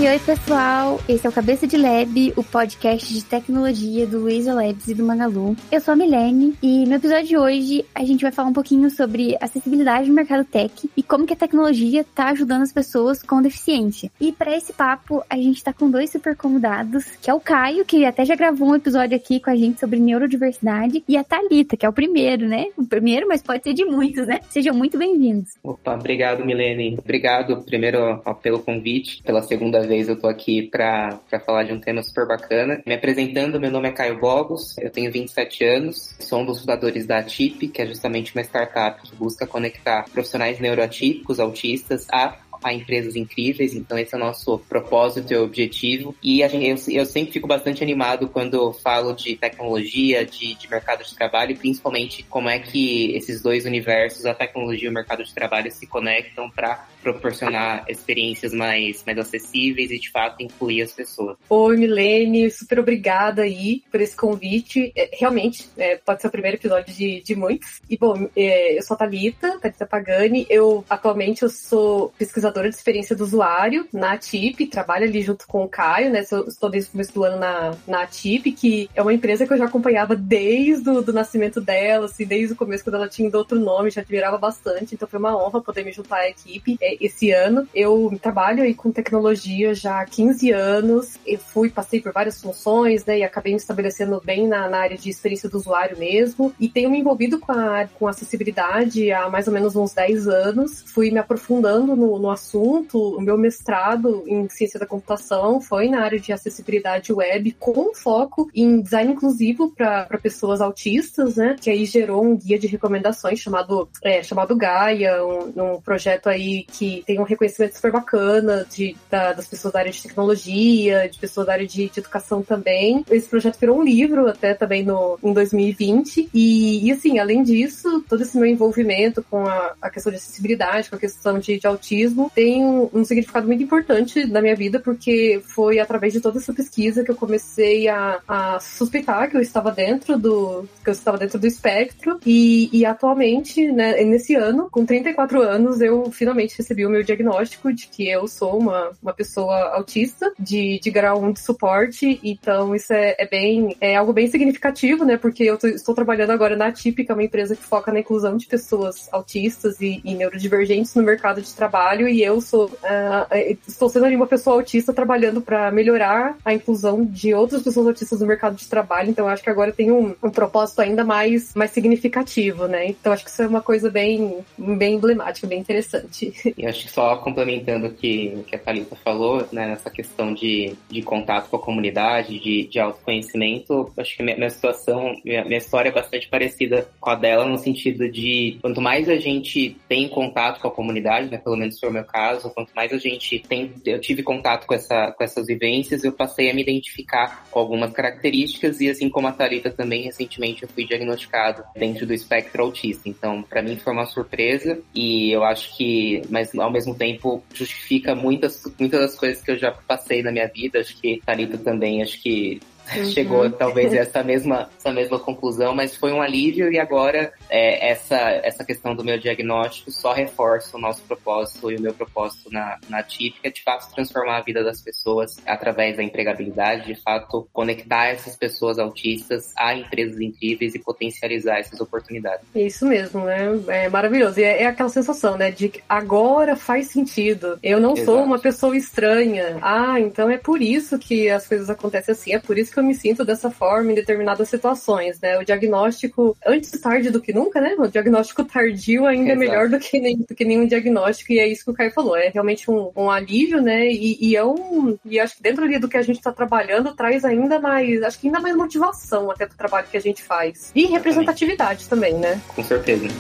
Oi, pessoal! Esse é o Cabeça de Lab, o podcast de tecnologia do Luiza Labs e do Magalu. Eu sou a Milene e no episódio de hoje a gente vai falar um pouquinho sobre acessibilidade no mercado tech e como que a tecnologia está ajudando as pessoas com deficiência. E para esse papo, a gente está com dois super convidados, que é o Caio, que até já gravou um episódio aqui com a gente sobre neurodiversidade, e a Thalita, que é o primeiro, né? O primeiro, mas pode ser de muitos, né? Sejam muito bem-vindos. Opa, obrigado, Milene. Obrigado, primeiro, pelo convite. Pela segunda vez eu tô aqui para falar de um tema super bacana. Me apresentando, meu nome é Caio Bogos, eu tenho 27 anos, sou um dos fundadores da Atip, que é justamente uma startup que busca conectar profissionais neuroatípicos, autistas, a empresas incríveis. Então esse é o nosso propósito e objetivo. E eu sempre fico bastante animado quando falo de tecnologia, de mercado de trabalho, e principalmente como é que esses dois universos, a tecnologia e o mercado de trabalho, se conectam para proporcionar experiências mais acessíveis e, de fato, incluir as pessoas. Oi, Milene, super obrigada aí por esse convite. Realmente, pode ser o primeiro episódio de muitos. E, bom, eu sou a Thalita Pagani. Atualmente, eu sou pesquisadora de experiência do usuário na Atip, trabalho ali junto com o Caio, né? Estou desde o começo do ano na Atip, que é uma empresa que eu já acompanhava desde o nascimento dela, assim, desde o começo, quando ela tinha outro nome, já admirava bastante. Então, foi uma honra poder me juntar à equipe esse ano. Eu trabalho aí com tecnologia já há 15 anos. Eu passei por várias funções, né? E acabei me estabelecendo bem na área de experiência do usuário mesmo. E tenho me envolvido com acessibilidade há mais ou menos uns 10 anos. Fui me aprofundando no assunto. O meu mestrado em ciência da computação foi na área de acessibilidade web, com foco em design inclusivo para pessoas autistas, né? Que aí gerou um guia de recomendações chamado Gaia, um projeto aí que tem um reconhecimento super bacana das pessoas da área de tecnologia, de pessoas da área de educação também. Esse projeto virou um livro até também em 2020. E assim, além disso, todo esse meu envolvimento com a questão de acessibilidade, com a questão de autismo, tem um significado muito importante na minha vida, porque foi através de toda essa pesquisa que eu comecei a suspeitar que eu estava dentro do espectro. E atualmente, né, nesse ano, com 34 anos, eu finalmente recebi o meu diagnóstico de que eu sou uma pessoa autista de grau 1 de suporte. Então isso é algo bem significativo, né? Porque eu estou trabalhando agora na Atip, que é uma empresa que foca na inclusão de pessoas autistas e neurodivergentes no mercado de trabalho, e eu estou sendo ali uma pessoa autista trabalhando para melhorar a inclusão de outras pessoas autistas no mercado de trabalho. Então acho que agora tem um propósito ainda mais significativo, né? Então acho que isso é uma coisa bem emblemática, bem interessante. E acho que só complementando o que a Thalita falou, né, nessa questão de contato com a comunidade, de autoconhecimento, acho que minha história é bastante parecida com a dela, no sentido de quanto mais a gente tem contato com a comunidade, né, pelo menos foi o meu caso, quanto mais eu tive contato com essas vivências, eu passei a me identificar com algumas características, e assim como a Thalita também, recentemente eu fui diagnosticado dentro do espectro autista. Então, para mim foi uma surpresa, e eu acho que, mas ao mesmo tempo justifica muitas das coisas que eu já passei na minha vida. Acho que Thalita também, chegou talvez a essa mesma conclusão, mas foi um alívio. E agora essa questão do meu diagnóstico só reforça o nosso propósito e o meu propósito na Atip, que é de fato transformar a vida das pessoas através da empregabilidade, de fato conectar essas pessoas autistas a empresas incríveis e potencializar essas oportunidades. Isso mesmo, né? É maravilhoso. E é aquela sensação, né, de que agora faz sentido. Eu não sou uma pessoa estranha. Então é por isso que as coisas acontecem assim, é por isso que eu me sinto dessa forma em determinadas situações, né? O diagnóstico, antes tarde do que nunca, né? O diagnóstico tardio ainda é melhor do que nenhum diagnóstico, e é isso que o Caio falou. É realmente um alívio, né? E acho que dentro ali do que a gente está trabalhando traz ainda mais motivação até pro trabalho que a gente faz. E representatividade também, né? Com certeza.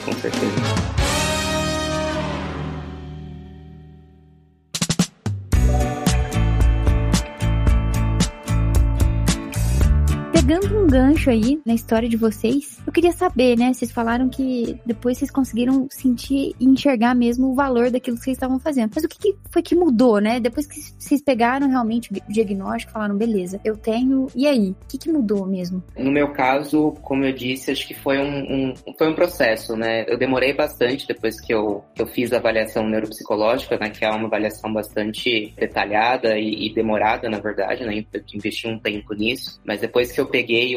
pegando um gancho aí na história de vocês, eu queria saber, né? Vocês falaram que depois vocês conseguiram sentir e enxergar mesmo o valor daquilo que vocês estavam fazendo. Mas o que foi que mudou, né? Depois que vocês pegaram realmente o diagnóstico, falaram, beleza, eu tenho, e aí? O que mudou mesmo? No meu caso, como eu disse, acho que foi um processo, né? Eu demorei bastante depois que eu fiz a avaliação neuropsicológica, né? Que é uma avaliação bastante detalhada e demorada, na verdade, né? Eu investi um tempo nisso, mas depois que eu peguei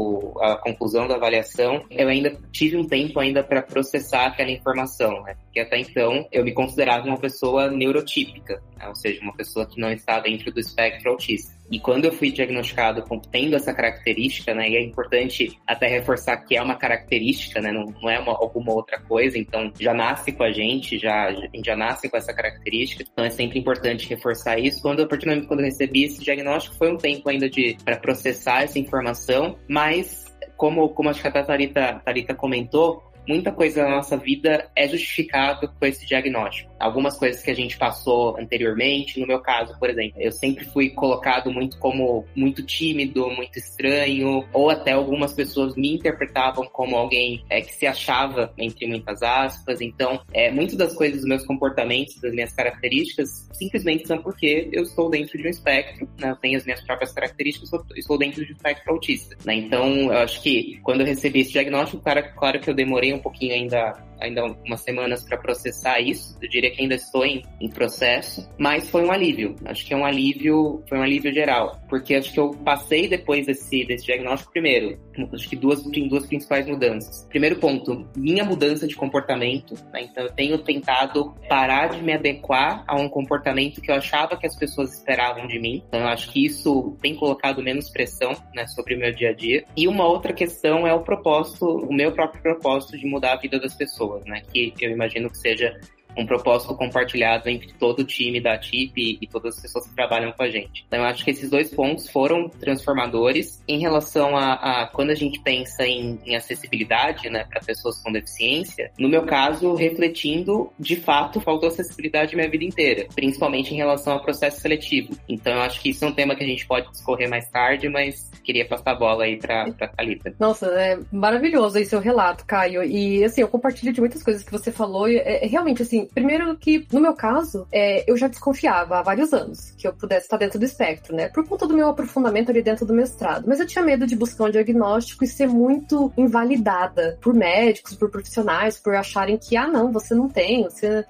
a conclusão da avaliação, eu ainda tive um tempo ainda para processar aquela informação, né? Porque até então eu me considerava uma pessoa neurotípica, né? Ou seja, uma pessoa que não está dentro do espectro autista. E quando eu fui diagnosticado tendo essa característica, né, e é importante até reforçar que é uma característica, né, não é alguma outra coisa, então já nasce com a gente já nasce com essa característica, então é sempre importante reforçar isso. A partir do momento quando eu recebi esse diagnóstico, foi um tempo ainda para processar essa informação, mas como acho que até a Thalita comentou, muita coisa na nossa vida é justificada com esse diagnóstico. Algumas coisas que a gente passou anteriormente, no meu caso, por exemplo, eu sempre fui colocado como muito tímido, muito estranho, ou até algumas pessoas me interpretavam como alguém que se achava, entre muitas aspas. Então, muitas das coisas dos meus comportamentos, das minhas características, simplesmente são porque eu estou dentro de um espectro, né? Eu tenho as minhas próprias características, eu estou dentro de um espectro autista, né? Então, eu acho que quando eu recebi esse diagnóstico, claro que eu demorei um pouquinho ainda umas semanas para processar isso. Eu diria que ainda estou em processo, mas foi um alívio. Acho que foi um alívio geral, porque acho que eu passei depois desse diagnóstico primeiro. Acho que duas principais mudanças. Primeiro ponto, minha mudança de comportamento, né? Então eu tenho tentado parar de me adequar a um comportamento que eu achava que as pessoas esperavam de mim. Então eu acho que isso tem colocado menos pressão, né, sobre o meu dia a dia. E uma outra questão é o meu próprio propósito de mudar a vida das pessoas, né? Que eu imagino que seja um propósito compartilhado entre todo o time da TIP e todas as pessoas que trabalham com a gente. Então, eu acho que esses dois pontos foram transformadores. Em relação a quando a gente pensa em acessibilidade, né, para pessoas com deficiência, no meu caso, refletindo, de fato, faltou acessibilidade minha vida inteira, principalmente em relação ao processo seletivo. Então, eu acho que isso é um tema que a gente pode discorrer mais tarde, mas queria passar a bola aí pra Thalita. Nossa, é maravilhoso aí seu relato, Caio. E, assim, eu compartilho de muitas coisas que você falou. E, realmente, assim, primeiro que, no meu caso, eu já desconfiava há vários anos que eu pudesse estar dentro do espectro, né? Por conta do meu aprofundamento ali dentro do mestrado. Mas eu tinha medo de buscar um diagnóstico e ser muito invalidada por médicos, por profissionais, por acharem que, não, você não tem,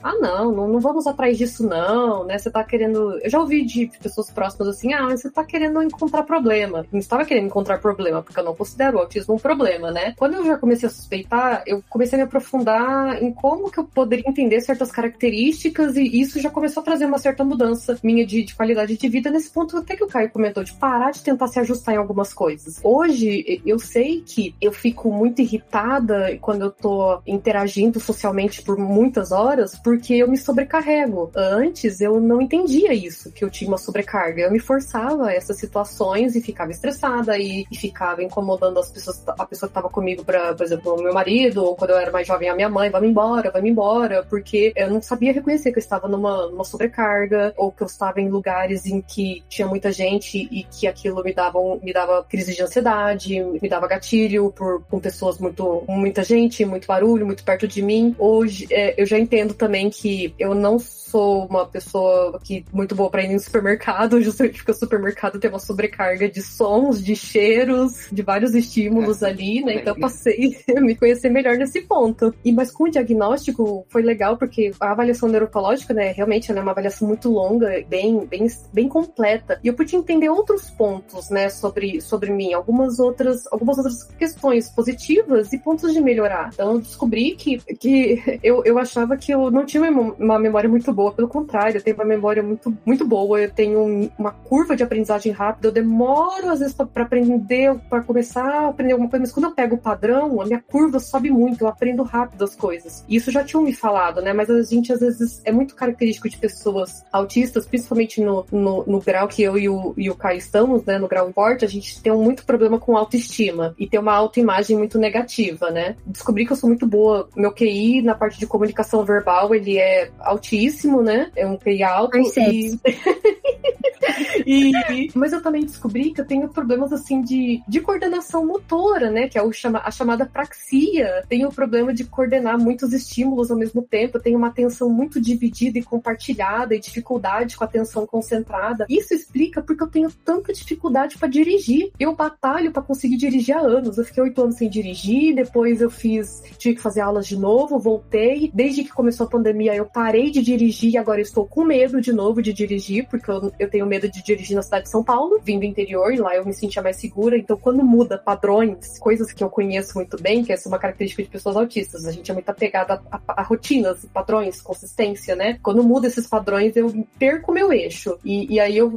não vamos atrás disso não, né? Você tá querendo... Eu já ouvi de pessoas próximas assim, mas você tá querendo encontrar problema. Não estava querendo encontrar problema, porque eu não considero o autismo um problema, né? Quando eu já comecei a suspeitar, eu comecei a me aprofundar em como que eu poderia entender certas características, e isso já começou a trazer uma certa mudança minha de qualidade de vida, nesse ponto até que o Caio comentou, de parar de tentar se ajustar em algumas coisas. Hoje, eu sei que eu fico muito irritada quando eu tô interagindo socialmente por muitas horas, porque eu me sobrecarrego. Antes, eu não entendia isso, que eu tinha uma sobrecarga. Eu me forçava a essas situações e ficava estressada e ficava incomodando a pessoa que tava comigo, por exemplo, o meu marido, ou quando eu era mais jovem, a minha mãe, vai me embora, porque eu não sabia reconhecer que eu estava numa sobrecarga, ou que eu estava em lugares em que tinha muita gente e que aquilo me dava crise de ansiedade, me dava gatilho com pessoas muita gente, muito barulho, muito perto de mim. Hoje, eu já entendo também que eu não sou uma pessoa muito boa pra ir no supermercado, justamente porque o supermercado tem uma sobrecarga de sons, de cheiros, de vários estímulos ali, né? Então eu passei a me conhecer melhor nesse ponto. Mas com o diagnóstico foi legal, porque a avaliação neurológica, né, realmente é uma avaliação muito longa, bem completa. E eu pude entender outros pontos, né, sobre mim, algumas outras questões positivas e pontos de melhorar. Então eu descobri que eu achava que eu não tinha uma memória muito boa, pelo contrário, eu tenho uma memória muito, muito boa, eu tenho uma curva de aprendizagem rápida, eu demoro às vezes para aprender, para começar a aprender alguma coisa, mas quando eu pego o padrão, a minha curva sobe muito, eu aprendo rápido as coisas. E isso já tinham me falado, né, mas a gente às vezes é muito característico de pessoas autistas, principalmente no grau que eu e o Caio estamos, né, no grau forte, a gente tem muito problema com autoestima e tem uma autoimagem muito negativa, né. Descobri que eu sou muito boa, meu QI na parte de comunicação verbal, ele é altíssimo, né, é um QI alto. Mas eu também descobri que eu tenho problemas, assim, de coordenação motora, né? Que é a chamada praxia. Tenho o problema de coordenar muitos estímulos ao mesmo tempo. Eu tenho uma atenção muito dividida e compartilhada e dificuldade com a atenção concentrada. Isso explica porque eu tenho tanta dificuldade para dirigir. Eu batalho para conseguir dirigir há anos. Eu fiquei 8 anos sem dirigir, depois eu tive que fazer aulas de novo, voltei. Desde que começou a pandemia, eu parei de dirigir e agora eu estou com medo de novo de dirigir, porque eu tenho medo de dirigir na cidade de São Paulo, vim do interior, e lá eu me sentia mais segura. Então, quando muda padrões, coisas que eu conheço muito bem, que essa é uma característica de pessoas autistas, a gente é muito apegada a rotinas, padrões, consistência, né? Quando muda esses padrões, eu perco o meu eixo. E aí eu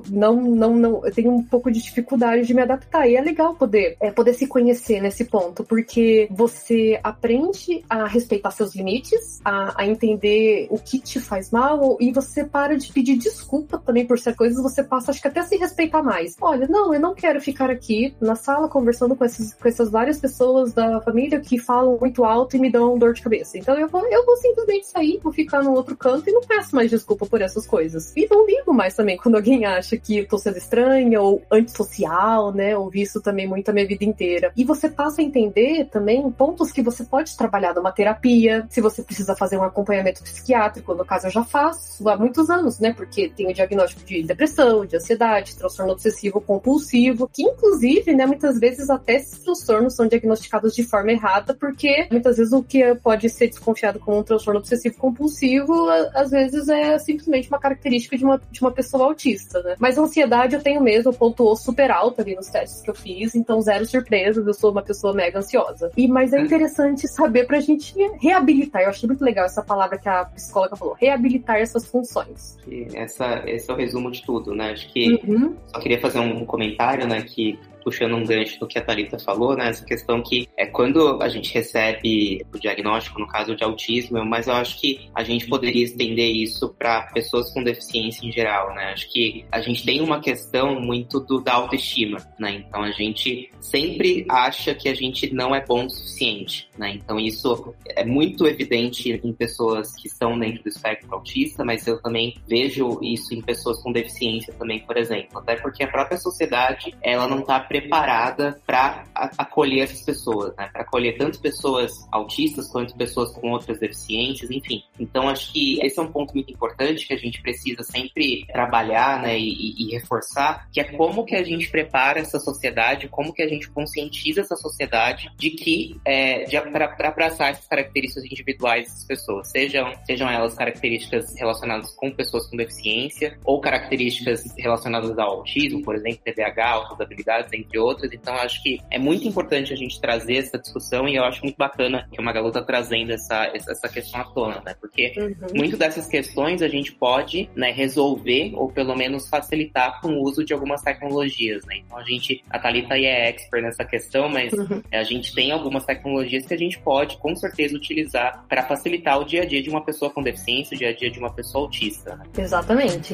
eu tenho um pouco de dificuldade de me adaptar. E é legal poder se conhecer nesse ponto, porque você aprende a respeitar seus limites, a entender o que te faz mal, e você para de pedir desculpa também por certas coisas, você passa, acho que até a se respeitar mais. Olha, não, eu não quero ficar aqui na sala conversando com essas várias pessoas da família que falam muito alto e me dão dor de cabeça. Então eu vou simplesmente sair, vou ficar num outro canto e não peço mais desculpa por essas coisas. E não ligo mais também quando alguém acha que eu tô sendo estranha ou antissocial, né? Ouvi isso também muito a minha vida inteira. E você passa a entender também pontos que você pode trabalhar numa terapia, se você precisa fazer um acompanhamento psiquiátrico, no caso eu já faço há muitos anos, né? Porque tem o diagnóstico de depressão, de ansiedade, transtorno obsessivo compulsivo, que inclusive, né, muitas vezes até esses transtornos são diagnosticados de forma errada, porque muitas vezes o que pode ser desconfiado como um transtorno obsessivo compulsivo, às vezes é simplesmente uma característica de uma pessoa autista, né? Mas a ansiedade eu tenho mesmo, pontuou super alto ali nos testes que eu fiz, então zero surpresas, eu sou uma pessoa mega ansiosa. Mas é interessante saber pra gente reabilitar, eu achei muito legal essa palavra que a psicóloga falou, reabilitar essas funções. Esse é o resumo de tudo, né? Acho que só queria fazer um comentário, né, que puxando um gancho do que a Thalita falou, né, essa questão que quando a gente recebe o diagnóstico, no caso de autismo, mas eu acho que a gente poderia estender isso para pessoas com deficiência em geral, né, acho que a gente tem uma questão muito da autoestima, né, então a gente sempre acha que a gente não é bom o suficiente, né, então isso é muito evidente em pessoas que estão dentro do espectro autista, mas eu também vejo isso em pessoas com deficiência também, por exemplo, até porque a própria sociedade, ela não está preparada para acolher essas pessoas, né? Para acolher tanto pessoas autistas quanto pessoas com outras deficiências, enfim. Então, acho que esse é um ponto muito importante que a gente precisa sempre trabalhar, né, e reforçar, que é como que a gente prepara essa sociedade, como que a gente conscientiza essa sociedade de que para abraçar essas características individuais dessas pessoas, sejam elas características relacionadas com pessoas com deficiência ou características relacionadas ao autismo, por exemplo, TDAH, outras habilidades, entre outras. Então, acho que é muito importante a gente trazer essa discussão e eu acho muito bacana que o Magalu tá trazendo essa questão à tona, né? Porque muito dessas questões a gente pode, né, resolver ou pelo menos facilitar com o uso de algumas tecnologias, né? Então, a Thalita aí é expert nessa questão, mas a gente tem algumas tecnologias que a gente pode, com certeza, utilizar para facilitar o dia a dia de uma pessoa com deficiência, o dia a dia de uma pessoa autista, né? Exatamente.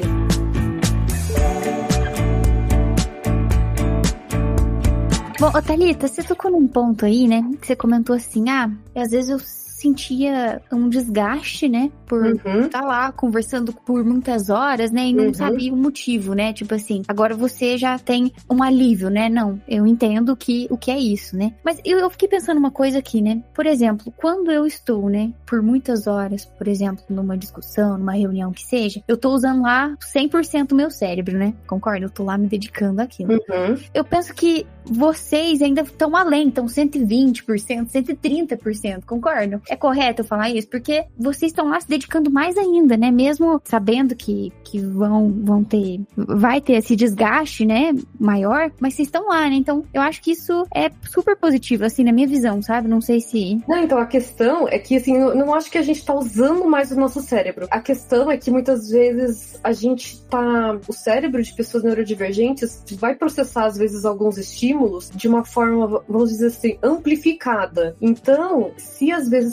Bom, Thalita, você tocou num ponto aí, né? Que você comentou assim, às vezes eu sentia um desgaste, né? Por estar lá conversando por muitas horas, né? E não sabia o motivo, né? Tipo assim, agora você já tem um alívio, né? Não, eu entendo o que é isso, né? Mas eu fiquei pensando uma coisa aqui, né? Por exemplo, quando eu estou, né? Por muitas horas, por exemplo, numa discussão, numa reunião que seja, eu tô usando lá 100% o meu cérebro, né? Concorda? Eu tô lá me dedicando àquilo. Eu penso que vocês ainda estão além, estão 120%, 130%, concordam? É correto eu falar isso? Porque vocês estão lá se dedicando mais ainda, né? Mesmo sabendo que vai ter esse desgaste, né? Maior, mas vocês estão lá, né? Então, eu acho que isso é super positivo, assim, na minha visão, sabe? Não sei se... Não, então, a questão é que, assim, eu não acho que a gente tá usando mais o nosso cérebro. A questão é que, muitas vezes, o cérebro de pessoas neurodivergentes vai processar, às vezes, alguns estímulos de uma forma, vamos dizer assim, amplificada. Então, se às vezes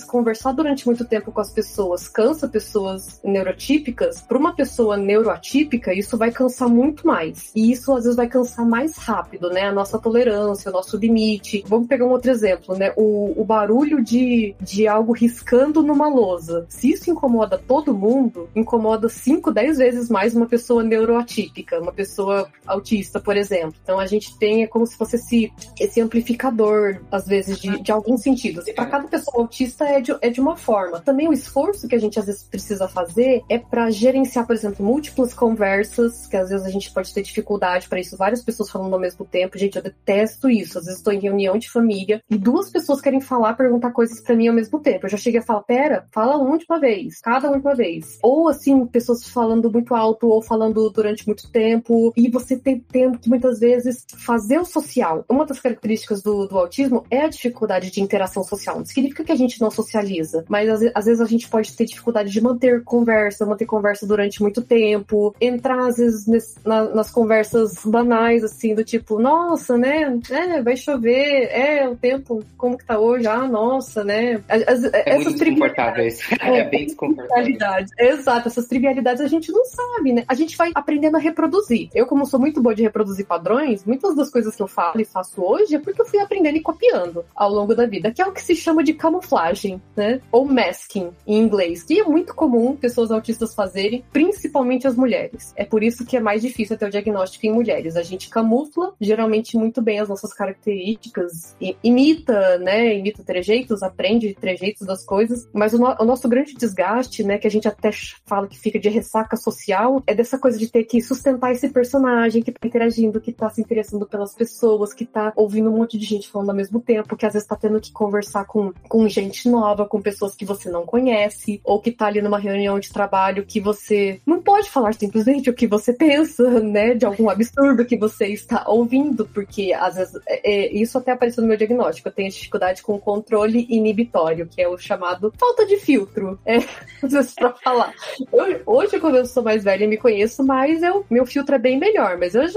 vezes conversar durante muito tempo com as pessoas cansa pessoas neurotípicas, para uma pessoa neuroatípica, isso vai cansar muito mais. E isso, às vezes, vai cansar mais rápido, né? A nossa tolerância, o nosso limite. Vamos pegar um outro exemplo, né? O barulho de algo riscando numa lousa. Se isso incomoda todo mundo, incomoda 5, 10 vezes mais uma pessoa neuroatípica, uma pessoa autista, por exemplo. Então, a gente tem, é como se fosse esse amplificador, às vezes, de alguns sentidos. E para cada pessoa autista é de uma forma. Também o esforço que a gente, às vezes, precisa fazer é para gerenciar, por exemplo, múltiplas conversas, que às vezes a gente pode ter dificuldade para isso, várias pessoas falando ao mesmo tempo. Gente, eu detesto isso. Às vezes estou em reunião de família e 2 pessoas querem falar, perguntar coisas para mim ao mesmo tempo. Eu já cheguei a falar, pera, fala um de uma vez, cada um de uma vez. Ou, assim, pessoas falando muito alto ou falando durante muito tempo, e você tendo que, muitas vezes, fazer o social. Uma das características do autismo é a dificuldade de interação social. Não significa que a gente não socializa, mas às vezes a gente pode ter dificuldade de manter conversa durante muito tempo, entrar, às vezes, nas conversas banais, assim, do tipo, nossa, né, vai chover, o tempo, como que tá hoje? Ah, nossa, né? Muito desconfortável isso. É bem desconfortável. Exato, essas trivialidades a gente não sabe, né? A gente vai aprendendo a reproduzir. Eu, como sou muito boa de reproduzir padrões, muitas das coisas que eu falo e faço hoje é porque eu fui aprendendo e copiando ao longo da vida, que é o que se chama de camuflagem, né? Ou masking, em inglês, que é muito comum pessoas autistas fazerem, principalmente as mulheres. É por isso que é mais difícil ter o diagnóstico em mulheres. A gente camufla, geralmente, muito bem as nossas características, imita, né? Imita trejeitos, aprende trejeitos das coisas, mas o nosso grande desgaste, né? Que a gente até fala que fica de ressaca social, é dessa coisa de ter que sustentar esse personagem que tá interagindo, que tá se interessando pelas pessoas, que tá ouvindo um monte de gente falando ao mesmo tempo, que às vezes tá tendo que conversar com gente nova, com pessoas que você não conhece, ou que tá ali numa reunião de trabalho que você não pode falar simplesmente o que você pensa, né, de algum absurdo que você está ouvindo, porque às vezes, isso até apareceu no meu diagnóstico, eu tenho dificuldade com o controle inibitório, que é o chamado falta de filtro, às vezes pra falar. Hoje, quando eu sou mais velha e me conheço mais, meu filtro é bem melhor, mas eu já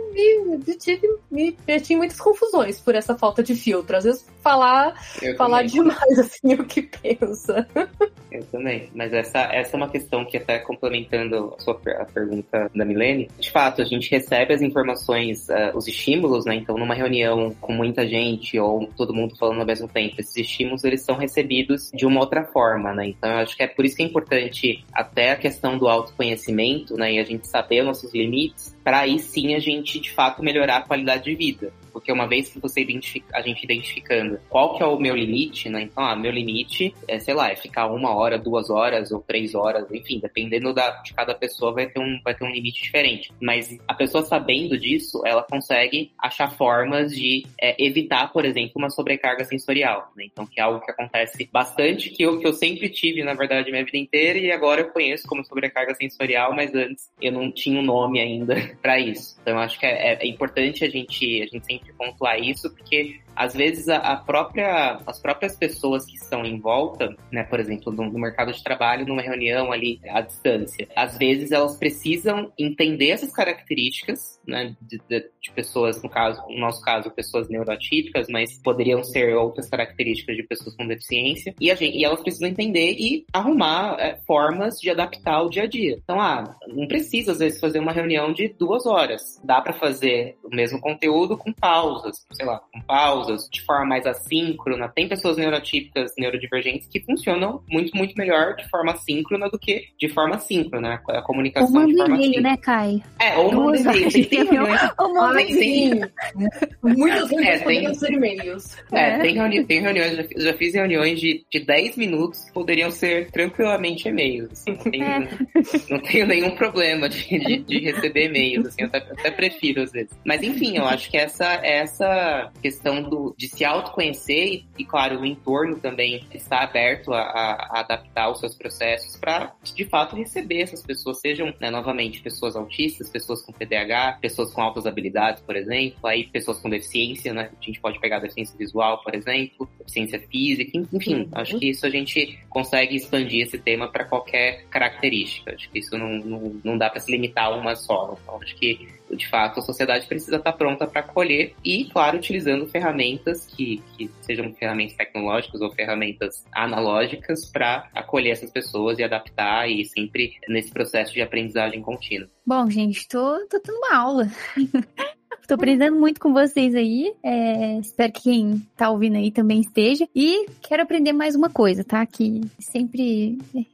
me meti em muitas confusões por essa falta de filtro. Às vezes falar demais, assim, o que pensa. Eu também. Mas essa é uma questão que, até complementando a pergunta da Milene, de fato, a gente recebe as informações, os estímulos, né? Então, numa reunião com muita gente ou todo mundo falando ao mesmo tempo, esses estímulos, eles são recebidos de uma outra forma, né? Então, eu acho que é por isso que é importante até a questão do autoconhecimento, né? E a gente saber os nossos limites, para aí sim a gente, de fato, melhorar a qualidade de vida. Porque uma vez que a gente identificando qual que é o meu limite, né? Então, meu limite é, sei lá, é ficar 1 hora, 2 horas ou 3 horas, enfim, dependendo de cada pessoa vai ter um limite diferente. Mas a pessoa sabendo disso, ela consegue achar formas de evitar, por exemplo, uma sobrecarga sensorial, né? Então, que é algo que acontece bastante, que eu sempre tive, na verdade, minha vida inteira, e agora eu conheço como sobrecarga sensorial, mas antes eu não tinha um nome ainda para isso. Então, eu acho que é importante a gente sempre pontuar isso, porque às vezes as próprias pessoas que estão em volta, né, por exemplo, no mercado de trabalho, numa reunião ali à distância, às vezes elas precisam entender essas características, né, de pessoas, no nosso caso, pessoas neuroatípicas, mas poderiam ser outras características de pessoas com deficiência, e elas precisam entender e arrumar formas de adaptar o dia a dia. Então, não precisa, às vezes, fazer uma reunião de 2 horas. Dá para fazer o mesmo conteúdo com pausas, sei lá, com pausas, de forma mais assíncrona. Tem pessoas neurotípicas, neurodivergentes, que funcionam muito, muito melhor de forma assíncrona do que de forma síncrona, a comunicação de forma e-mail, né, Kai? Ou manda e-mail. Muitas vezes poderiam ser e-mails. Tem reuniões, eu já fiz reuniões de 10 minutos que poderiam ser tranquilamente e-mails. Assim, não tenho nenhum problema de receber e-mails, assim, eu até prefiro às vezes. Mas enfim, eu acho que essa questão de se autoconhecer e, claro, o entorno também está aberto a adaptar os seus processos para, de fato, receber essas pessoas, sejam, né, novamente, pessoas autistas, pessoas com TDAH, pessoas com altas habilidades, por exemplo, aí pessoas com deficiência, né? A gente pode pegar deficiência visual, por exemplo, deficiência física, enfim, acho que isso a gente consegue expandir esse tema para qualquer característica. Acho que isso não dá para se limitar a uma só. Então, acho que de fato, a sociedade precisa estar pronta para acolher e, claro, utilizando ferramentas que sejam ferramentas tecnológicas ou ferramentas analógicas para acolher essas pessoas e adaptar e sempre nesse processo de aprendizagem contínua. Bom, gente, tô tendo uma aula. Tô aprendendo muito com vocês aí. Espero que quem tá ouvindo aí também esteja. E quero aprender mais uma coisa, tá? Que sempre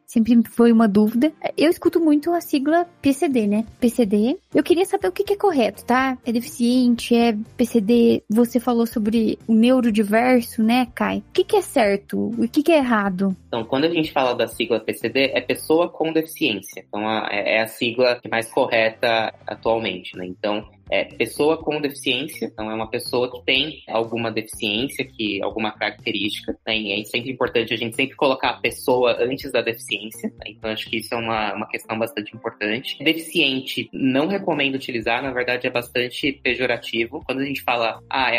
foi uma dúvida. Eu escuto muito a sigla PCD, né? PCD. Eu queria saber o que é correto, tá? É deficiente? É PCD? Você falou sobre o neurodiverso, né, Kai? O que é certo? O que é errado? Então, quando a gente fala da sigla PCD, é pessoa com deficiência. Então, é a sigla mais correta atualmente, né? Então, pessoa com deficiência, então é uma pessoa que tem alguma deficiência, alguma característica, né? E é sempre importante a gente sempre colocar a pessoa antes da deficiência, né? Então acho que isso é uma questão bastante importante. Deficiente, não recomendo utilizar, na verdade é bastante pejorativo. Quando a gente fala,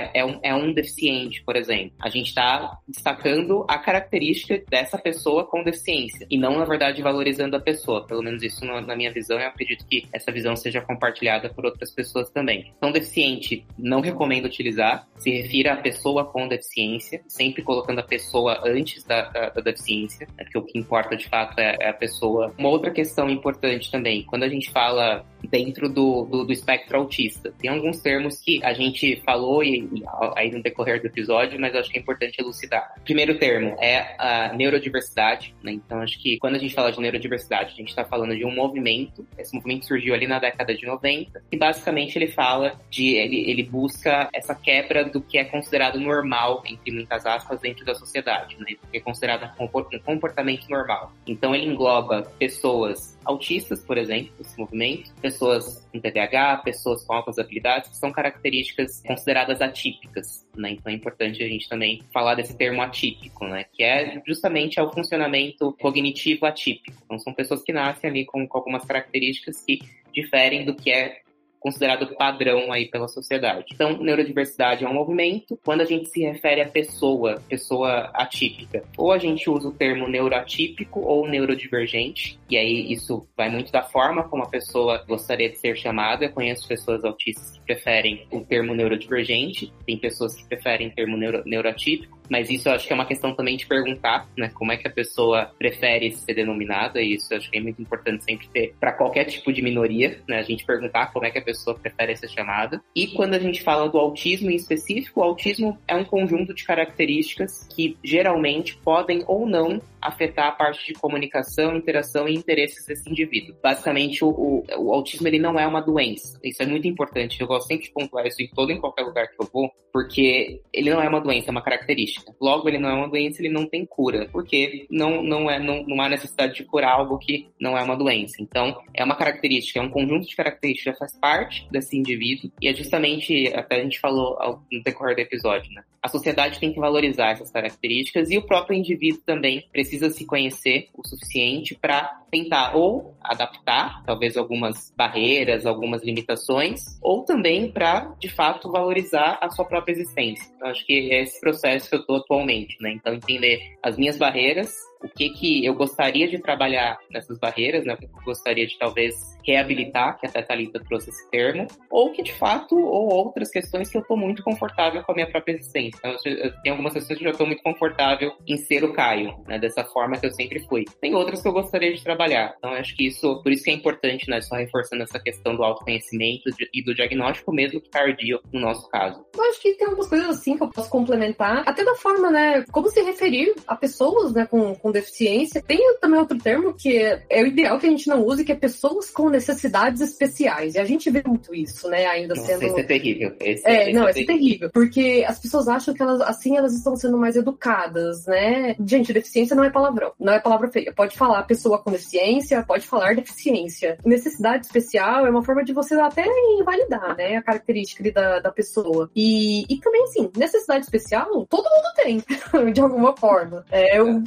é um deficiente, por exemplo, a gente está destacando a característica dessa pessoa com deficiência, e não, na verdade, valorizando a pessoa. Pelo menos isso na minha visão, eu acredito que essa visão seja compartilhada por outras pessoas também. Então, deficiente, não recomendo utilizar. Se refira à pessoa com deficiência, sempre colocando a pessoa antes da deficiência, né? Porque o que importa, de fato, é a pessoa. Uma outra questão importante também, quando a gente fala dentro do espectro autista, tem alguns termos que a gente falou aí no decorrer do episódio, mas eu acho que é importante elucidar. O primeiro termo é a neurodiversidade, né? Então, acho que quando a gente fala de neurodiversidade, a gente está falando de um movimento. Esse movimento surgiu ali na década de 90, e basicamente ele fala ele busca essa quebra do que é considerado normal, entre muitas aspas, dentro da sociedade, né? Porque é considerado um comportamento normal. Então ele engloba pessoas autistas, por exemplo, esse movimento, pessoas com TDAH, pessoas com altas habilidades, que são características consideradas atípicas, né? Então é importante a gente também falar desse termo atípico, né? Que é justamente o funcionamento cognitivo atípico. Então são pessoas que nascem ali com algumas características que diferem do que é considerado padrão aí pela sociedade. Então, neurodiversidade é um movimento. Quando a gente se refere à pessoa atípica, ou a gente usa o termo neuroatípico ou neurodivergente, e aí isso vai muito da forma como a pessoa gostaria de ser chamada. Eu conheço pessoas autistas que preferem o termo neurodivergente, tem pessoas que preferem o termo neuroatípico, mas isso eu acho que é uma questão também de perguntar, né, como é que a pessoa prefere ser denominada, e isso eu acho que é muito importante sempre ter para qualquer tipo de minoria, né, a gente perguntar como é que a pessoa prefere ser chamada. E quando a gente fala do autismo em específico, o autismo é um conjunto de características que geralmente podem ou não afetar a parte de comunicação, interação e interesses desse indivíduo. Basicamente, o autismo ele não é uma doença. Isso é muito importante. Eu gosto sempre de pontuar isso em qualquer lugar que eu vou, porque ele não é uma doença, é uma característica. Logo, ele não é uma doença, ele não tem cura, porque não há necessidade de curar algo que não é uma doença. Então, é uma característica, é um conjunto de características que faz parte desse indivíduo, e é justamente, até a gente falou no decorrer do episódio, né? A sociedade tem que valorizar essas características e o próprio indivíduo também precisa se conhecer o suficiente para tentar ou adaptar, talvez, algumas barreiras, algumas limitações, ou também para, de fato, valorizar a sua própria existência. Então, acho que é esse processo que eu estou atualmente, né? Então, entender as minhas barreiras, o que eu gostaria de trabalhar nessas barreiras, né? O que eu gostaria de, talvez, reabilitar, que até a Thalita trouxe esse termo, ou que, de fato, ou outras questões que eu estou muito confortável com a minha própria existência. Então, eu tenho algumas questões que eu já estou muito confortável em ser o Caio, né? Dessa forma que eu sempre fui. Tem outras que eu gostaria de trabalhar. Então, eu acho que isso, por isso que é importante, né? Só reforçando essa questão do autoconhecimento e do diagnóstico, mesmo que tardio, no nosso caso. Eu acho que tem algumas coisas assim que eu posso complementar, até da forma, né? Como se referir a pessoas, né? Com deficiência. Tem também outro termo que é o ideal que a gente não use, que é pessoas com necessidades especiais. E a gente vê muito isso, né? Ainda sendo... Esse é terrível. Esse é terrível. Porque as pessoas acham que elas estão sendo mais educadas, né? Gente, deficiência não é palavrão. Não é palavra feia. Pode falar pessoa com deficiência, pode falar deficiência. Necessidade especial é uma forma de você até invalidar, né? A característica ali da pessoa. E também, assim, necessidade especial, todo mundo tem, de alguma forma. O que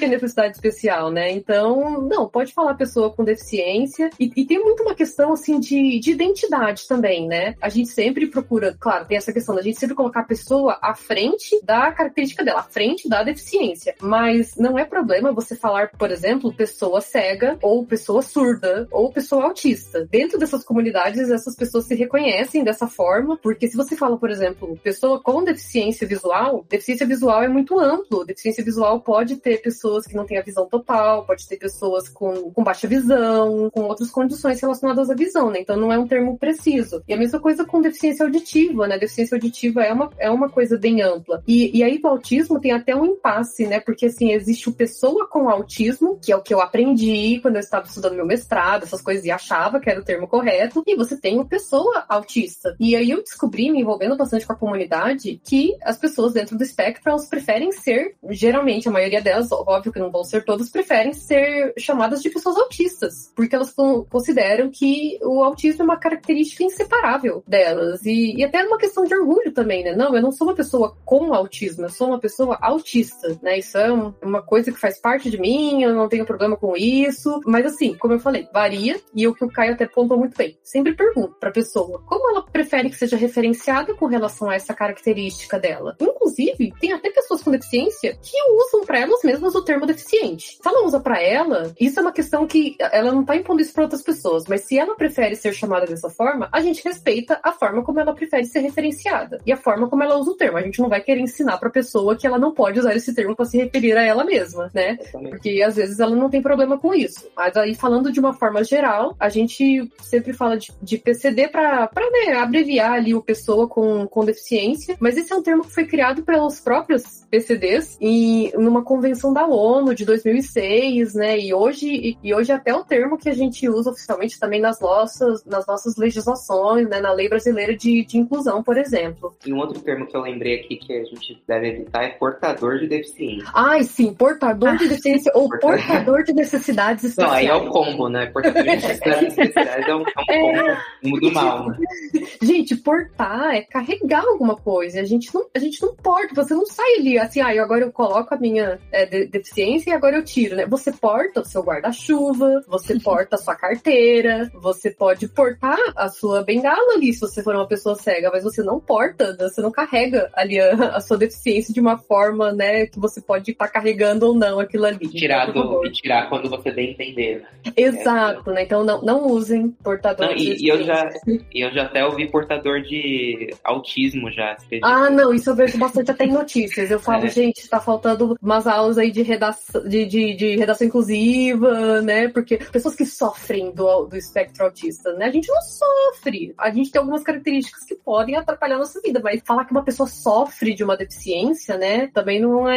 é necessidade especial, né? Então, não, pode falar pessoa com deficiência. E tem muito uma questão, assim, de identidade também, né? A gente sempre procura, claro, tem essa questão da gente sempre colocar a pessoa à frente da característica dela, à frente da deficiência. Mas não é problema você falar, por exemplo, pessoa cega, ou pessoa surda, ou pessoa autista. Dentro dessas comunidades, essas pessoas se reconhecem dessa forma, porque se você fala, por exemplo, pessoa com deficiência visual é muito amplo. Deficiência visual pode ter pessoas que não têm a visão total, pode ter pessoas com baixa visão, com outras condições relacionadas à visão, né? Então não é um termo preciso. E a mesma coisa com deficiência auditiva, né? Deficiência auditiva é uma coisa bem ampla. E aí do autismo tem até um impasse, né? Porque assim, existe o pessoa com autismo, que é o que eu aprendi quando eu estava estudando meu mestrado, essas coisas, e achava que era o termo correto, e você tem o pessoa autista. E aí eu descobri, me envolvendo bastante com a comunidade, que as pessoas dentro do espectro, elas preferem ser, geralmente, a maioria delas, óbvio que não vão ser todas, preferem ser chamadas de pessoas autistas, porque elas consideram que o autismo é uma característica inseparável delas, e até uma questão de orgulho também, né? Não, eu não sou uma pessoa com autismo, eu sou uma pessoa autista, né? Isso é uma coisa que faz parte de mim, eu não tenho problema com isso, mas assim, como eu falei, varia, e o que o Caio até pontuou muito bem, sempre pergunto pra pessoa, como ela prefere que seja referenciada com relação a essa característica dela? Inclusive, tem até pessoas com deficiência que usam pra elas mesmas o termo deficiente. Se ela usa pra ela, isso é uma questão que ela não tá impondo isso pra outras pessoas, mas se ela prefere ser chamada dessa forma, a gente respeita a forma como ela prefere ser referenciada e a forma como ela usa o termo. A gente não vai querer ensinar pra pessoa que ela não pode usar esse termo pra se referir a ela mesma, né? Porque às vezes ela não tem problema com isso. Mas aí, falando de uma forma geral, a gente sempre fala de PCD pra né, abreviar ali o pessoa com deficiência, mas esse é um termo que foi criado pelos próprios PCDs e numa convenção da ONU de 2006, né? E hoje até o termo que a gente usa oficialmente também nas nossas legislações, né? Na Lei Brasileira de Inclusão, por exemplo. E um outro termo que eu lembrei aqui que a gente deve evitar é portador de deficiência. Ai, sim, portador de deficiência ou portador de necessidades especiais. Não, aí é o combo, né? Portador de necessidades especiais é um combo do mal, né? Gente, portar é carregar alguma coisa. A gente não porta, você não sai ali assim, agora eu coloco a minha deficiência e agora eu tiro, né? Você porta o seu guarda-chuva, você porta a sua carteira, você pode portar a sua bengala ali se você for uma pessoa cega, mas você não porta, você não carrega ali a sua deficiência de uma forma, né, que você pode estar carregando ou não aquilo ali. Tirar quando você bem entender, né? Exato, né? Então não usem portador de deficiência. E eu já até ouvi portador de autismo já. Não, isso eu vejo bastante até em notícias. Eu falo, gente, tá faltando umas aulas aí de redação, de redação inclusiva, né? Porque pessoas que sofrem do espectro autista, né? A gente não sofre. A gente tem algumas características que podem atrapalhar a nossa vida, mas falar que uma pessoa sofre de uma deficiência, né? Também não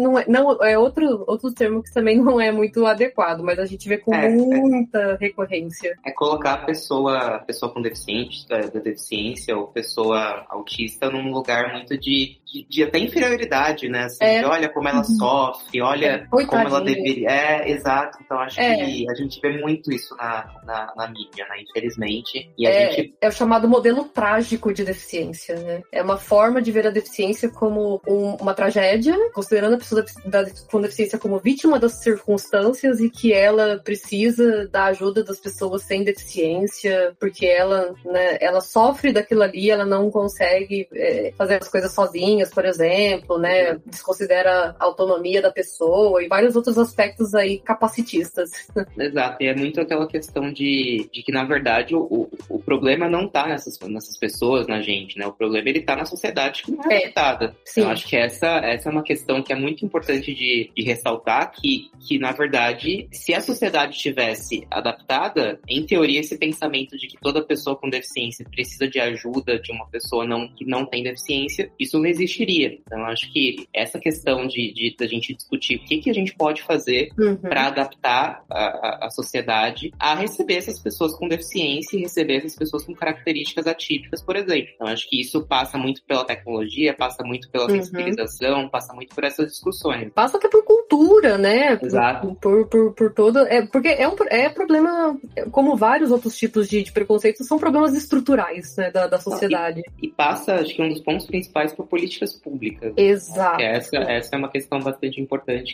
é outro termo que também não é muito adequado, mas a gente vê com muita recorrência. É colocar a pessoa com deficiência ou pessoa autista num lugar muito de até inferioridade, né? Assim, olha como ela sofre, olha como ela deveria. Exato. Então acho que a gente vê muito isso na mídia, né? Infelizmente. E é o chamado modelo trágico de deficiência, né? É uma forma de ver a deficiência como uma tragédia, considerando a pessoa com deficiência como vítima das circunstâncias e que ela precisa da ajuda das pessoas sem deficiência, porque ela, né, ela sofre daquilo ali, ela não consegue fazer as coisas sozinha, por exemplo, né? Desconsidera a autonomia da pessoa e vários outros aspectos aí capacitistas. Exato, e é muito aquela questão de que, na verdade, o problema não tá nessas pessoas, na gente, né? O problema, ele tá na sociedade que não é adaptada. Então, acho que essa é uma questão que é muito importante de ressaltar, que, na verdade, se a sociedade tivesse adaptada, em teoria, esse pensamento de que toda pessoa com deficiência precisa de ajuda de uma pessoa que não tem deficiência, isso não existiria. Então, acho que essa questão da gente discutir o que a gente pode fazer para adaptar a sociedade a receber essas pessoas com deficiência e receber essas pessoas com características atípicas, por exemplo. Então, acho que isso passa muito pela tecnologia, passa muito pela sensibilização, passa muito por essas discussões. Passa até por cultura, né? Exato. Por todo... porque é problema, como vários outros tipos de preconceitos, são problemas estruturais, né, da sociedade. E passa, acho que um dos pontos principais por políticas públicas. Exato. Essa é uma questão bastante importante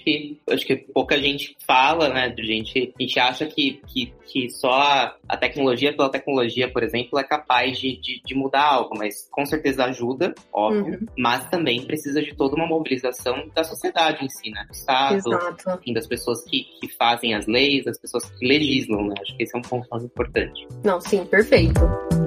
que pouca gente fala, né? A gente acha que só a tecnologia pela tecnologia, por exemplo, é capaz de mudar algo, mas com certeza ajuda, óbvio, mas também precisa de toda uma mobilização da sociedade em si, né? Do Estado, enfim, das pessoas que fazem as leis, das pessoas que legislam, né? Acho que esse é um ponto mais importante. Não, sim, perfeito.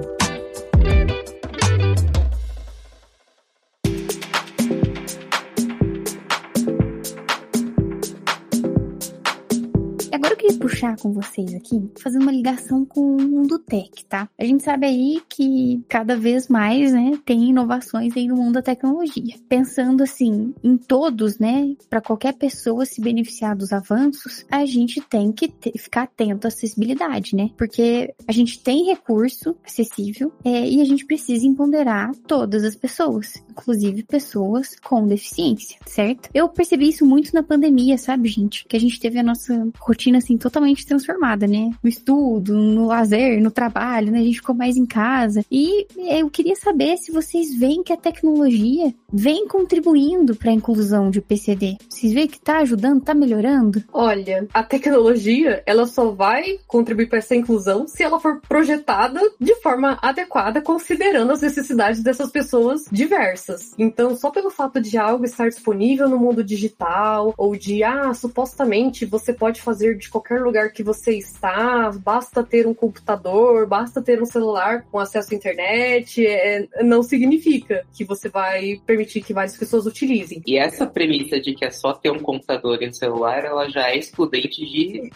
Agora eu queria puxar com vocês aqui, fazendo uma ligação com o mundo tech, tá? A gente sabe aí que cada vez mais, né, tem inovações aí no mundo da tecnologia. Pensando assim, em todos, né, para qualquer pessoa se beneficiar dos avanços, a gente tem que ficar atento à acessibilidade, né? Porque a gente tem recurso acessível e a gente precisa empoderar todas as pessoas, inclusive pessoas com deficiência, certo? Eu percebi isso muito na pandemia, sabe, gente? Que a gente teve a nossa rotina assim totalmente transformada, né? No estudo, no lazer, no trabalho, né? A gente ficou mais em casa. E eu queria saber se vocês veem que a tecnologia vem contribuindo para a inclusão de PCD. Vocês veem que tá ajudando, tá melhorando? Olha, a tecnologia, ela só vai contribuir para essa inclusão se ela for projetada de forma adequada, considerando as necessidades dessas pessoas diversas. Então, só pelo fato de algo estar disponível no mundo digital, ou de, supostamente você pode fazer de qualquer lugar que você está, basta ter um computador, basta ter um celular com acesso à internet, não significa que você vai permitir que várias pessoas utilizem. E essa premissa de que é só ter um computador e um celular, ela já é excludente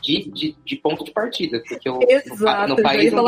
de ponto de partida, porque no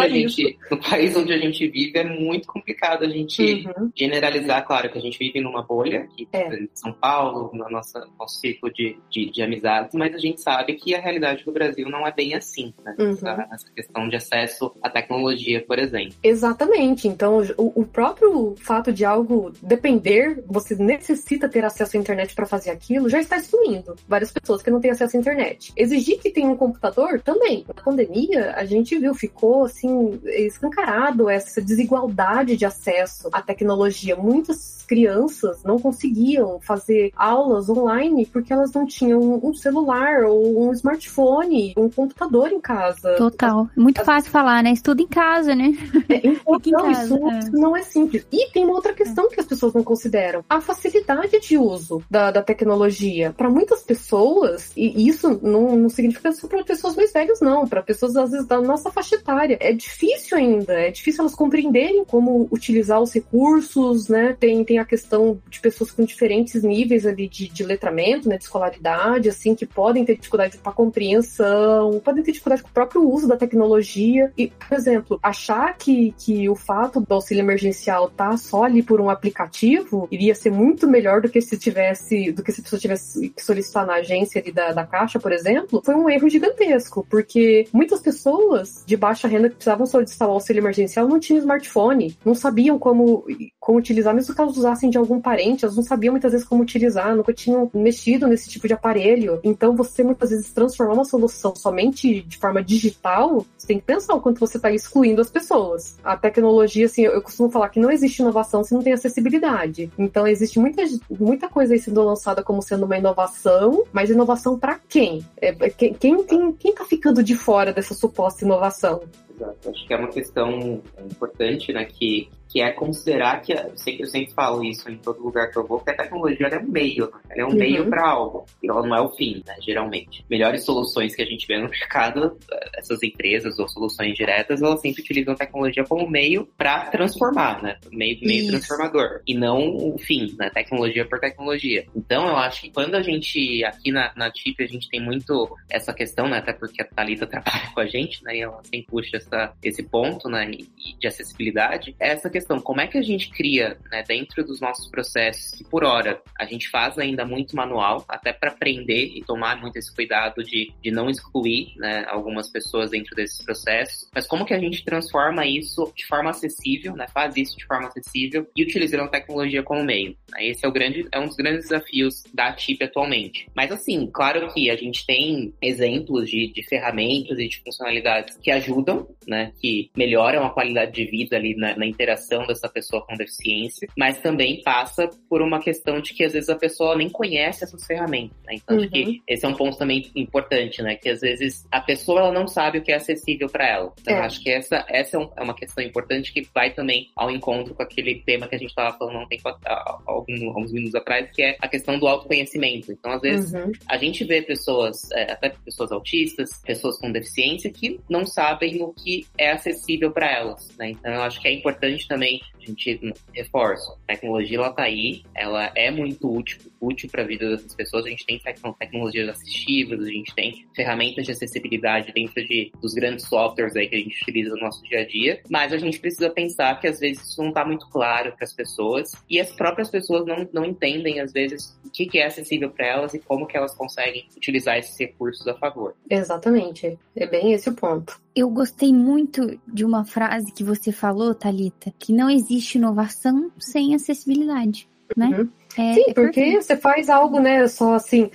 país onde a gente vive é muito complicado a gente generalizar. Claro que a gente vive numa bolha aqui em São Paulo, no nosso ciclo de amizades, mas a gente sabe que a realidade do Brasil não é bem assim, né? Essa questão de acesso à tecnologia, por exemplo. Exatamente. Então, o próprio fato de algo depender, você necessita ter acesso à internet para fazer aquilo, já está excluindo várias pessoas que não têm acesso à internet. Exigir que tenha um computador também. Na pandemia, a gente viu, ficou assim, escancarado essa desigualdade de acesso à tecnologia. Muitas crianças não conseguiam fazer aulas online porque elas não tinham um celular ou um smartphone, um computador em casa. Total. Muito fácil falar, né? Estuda em casa, né? Então, isso não é simples. E tem uma outra questão que as pessoas não consideram. A facilidade de uso da tecnologia. Para muitas pessoas, e isso não significa só para pessoas mais velhas, não. Para pessoas, às vezes, da nossa faixa etária. É difícil ainda. É difícil elas compreenderem como utilizar os recursos, né? Tem a questão de pessoas com diferentes níveis ali de letramento, né? De escolaridade, assim, que podem ter dificuldade com a compreensão, podem ter dificuldade com o próprio uso da tecnologia. E, por exemplo, achar que o fato do auxílio emergencial tá só ali por um aplicativo iria ser muito melhor do que se a pessoa tivesse que solicitar na agência ali da Caixa, por exemplo, foi um erro gigantesco, porque muitas pessoas de baixa renda que precisavam solicitar o auxílio emergencial não tinham smartphone, não sabiam como utilizar, mesmo que elas usassem de algum parente, elas não sabiam muitas vezes como utilizar, nunca tinham mexido nesse tipo de aparelho. Então, você muitas vezes transformar uma solução somente de forma digital, você tem que pensar o quanto você está excluindo as pessoas. A tecnologia, assim, eu costumo falar que não existe inovação se não tem acessibilidade. Então, existe muita coisa aí sendo lançada como sendo uma inovação, mas inovação para quem? Quem tá ficando de fora dessa suposta inovação? Exato. Acho que é uma questão importante, né, que é considerar que, eu sempre falo isso em todo lugar que eu vou, que a tecnologia é um meio, né? Ela é um meio para algo, e ela não é o fim, né, geralmente. Melhores soluções que a gente vê no mercado, essas empresas ou soluções diretas, elas sempre utilizam a tecnologia como meio para transformar, né, meio transformador, e não o fim, né, tecnologia por tecnologia. Então, eu acho que quando a gente, aqui na TIP, a gente tem muito essa questão, né, até porque a Thalita trabalha com a gente, né, e ela sempre puxa esse ponto, né, de acessibilidade, é essa questão, como é que a gente cria, né, dentro dos nossos processos, que por hora a gente faz ainda muito manual, até para aprender e tomar muito esse cuidado de não excluir, né, algumas pessoas dentro desses processos, mas como que a gente transforma isso de forma acessível, né, faz isso de forma acessível e utilizando a tecnologia como meio. Esse é um dos grandes desafios da TIP atualmente. Mas assim, claro que a gente tem exemplos de ferramentas e de funcionalidades que ajudam, né, que melhoram a qualidade de vida ali na interação utilização dessa pessoa com deficiência, mas também passa por uma questão de que às vezes a pessoa nem conhece essas ferramentas, né? Então acho que esse é um ponto também importante, né? Que às vezes a pessoa ela não sabe o que é acessível para ela. Então acho que essa é uma questão importante que vai também ao encontro com aquele tema que a gente estava falando alguns minutos atrás, que é a questão do autoconhecimento. Então às vezes a gente vê pessoas, até pessoas autistas, pessoas com deficiência que não sabem o que é acessível para elas, né? Então eu acho que é importante também, a gente reforça, a tecnologia ela tá aí, ela é muito útil para a vida dessas pessoas, a gente tem tecnologias assistivas, a gente tem ferramentas de acessibilidade dentro dos grandes softwares aí que a gente utiliza no nosso dia a dia, mas a gente precisa pensar que às vezes isso não tá muito claro para as pessoas e as próprias pessoas não entendem às vezes o que é acessível para elas e como que elas conseguem utilizar esses recursos a favor. Exatamente, é bem esse o ponto. Eu gostei muito de uma frase que você falou, Thalita, que não existe inovação sem acessibilidade, né? Sim, porque perfeito. Você faz algo, né, só assim,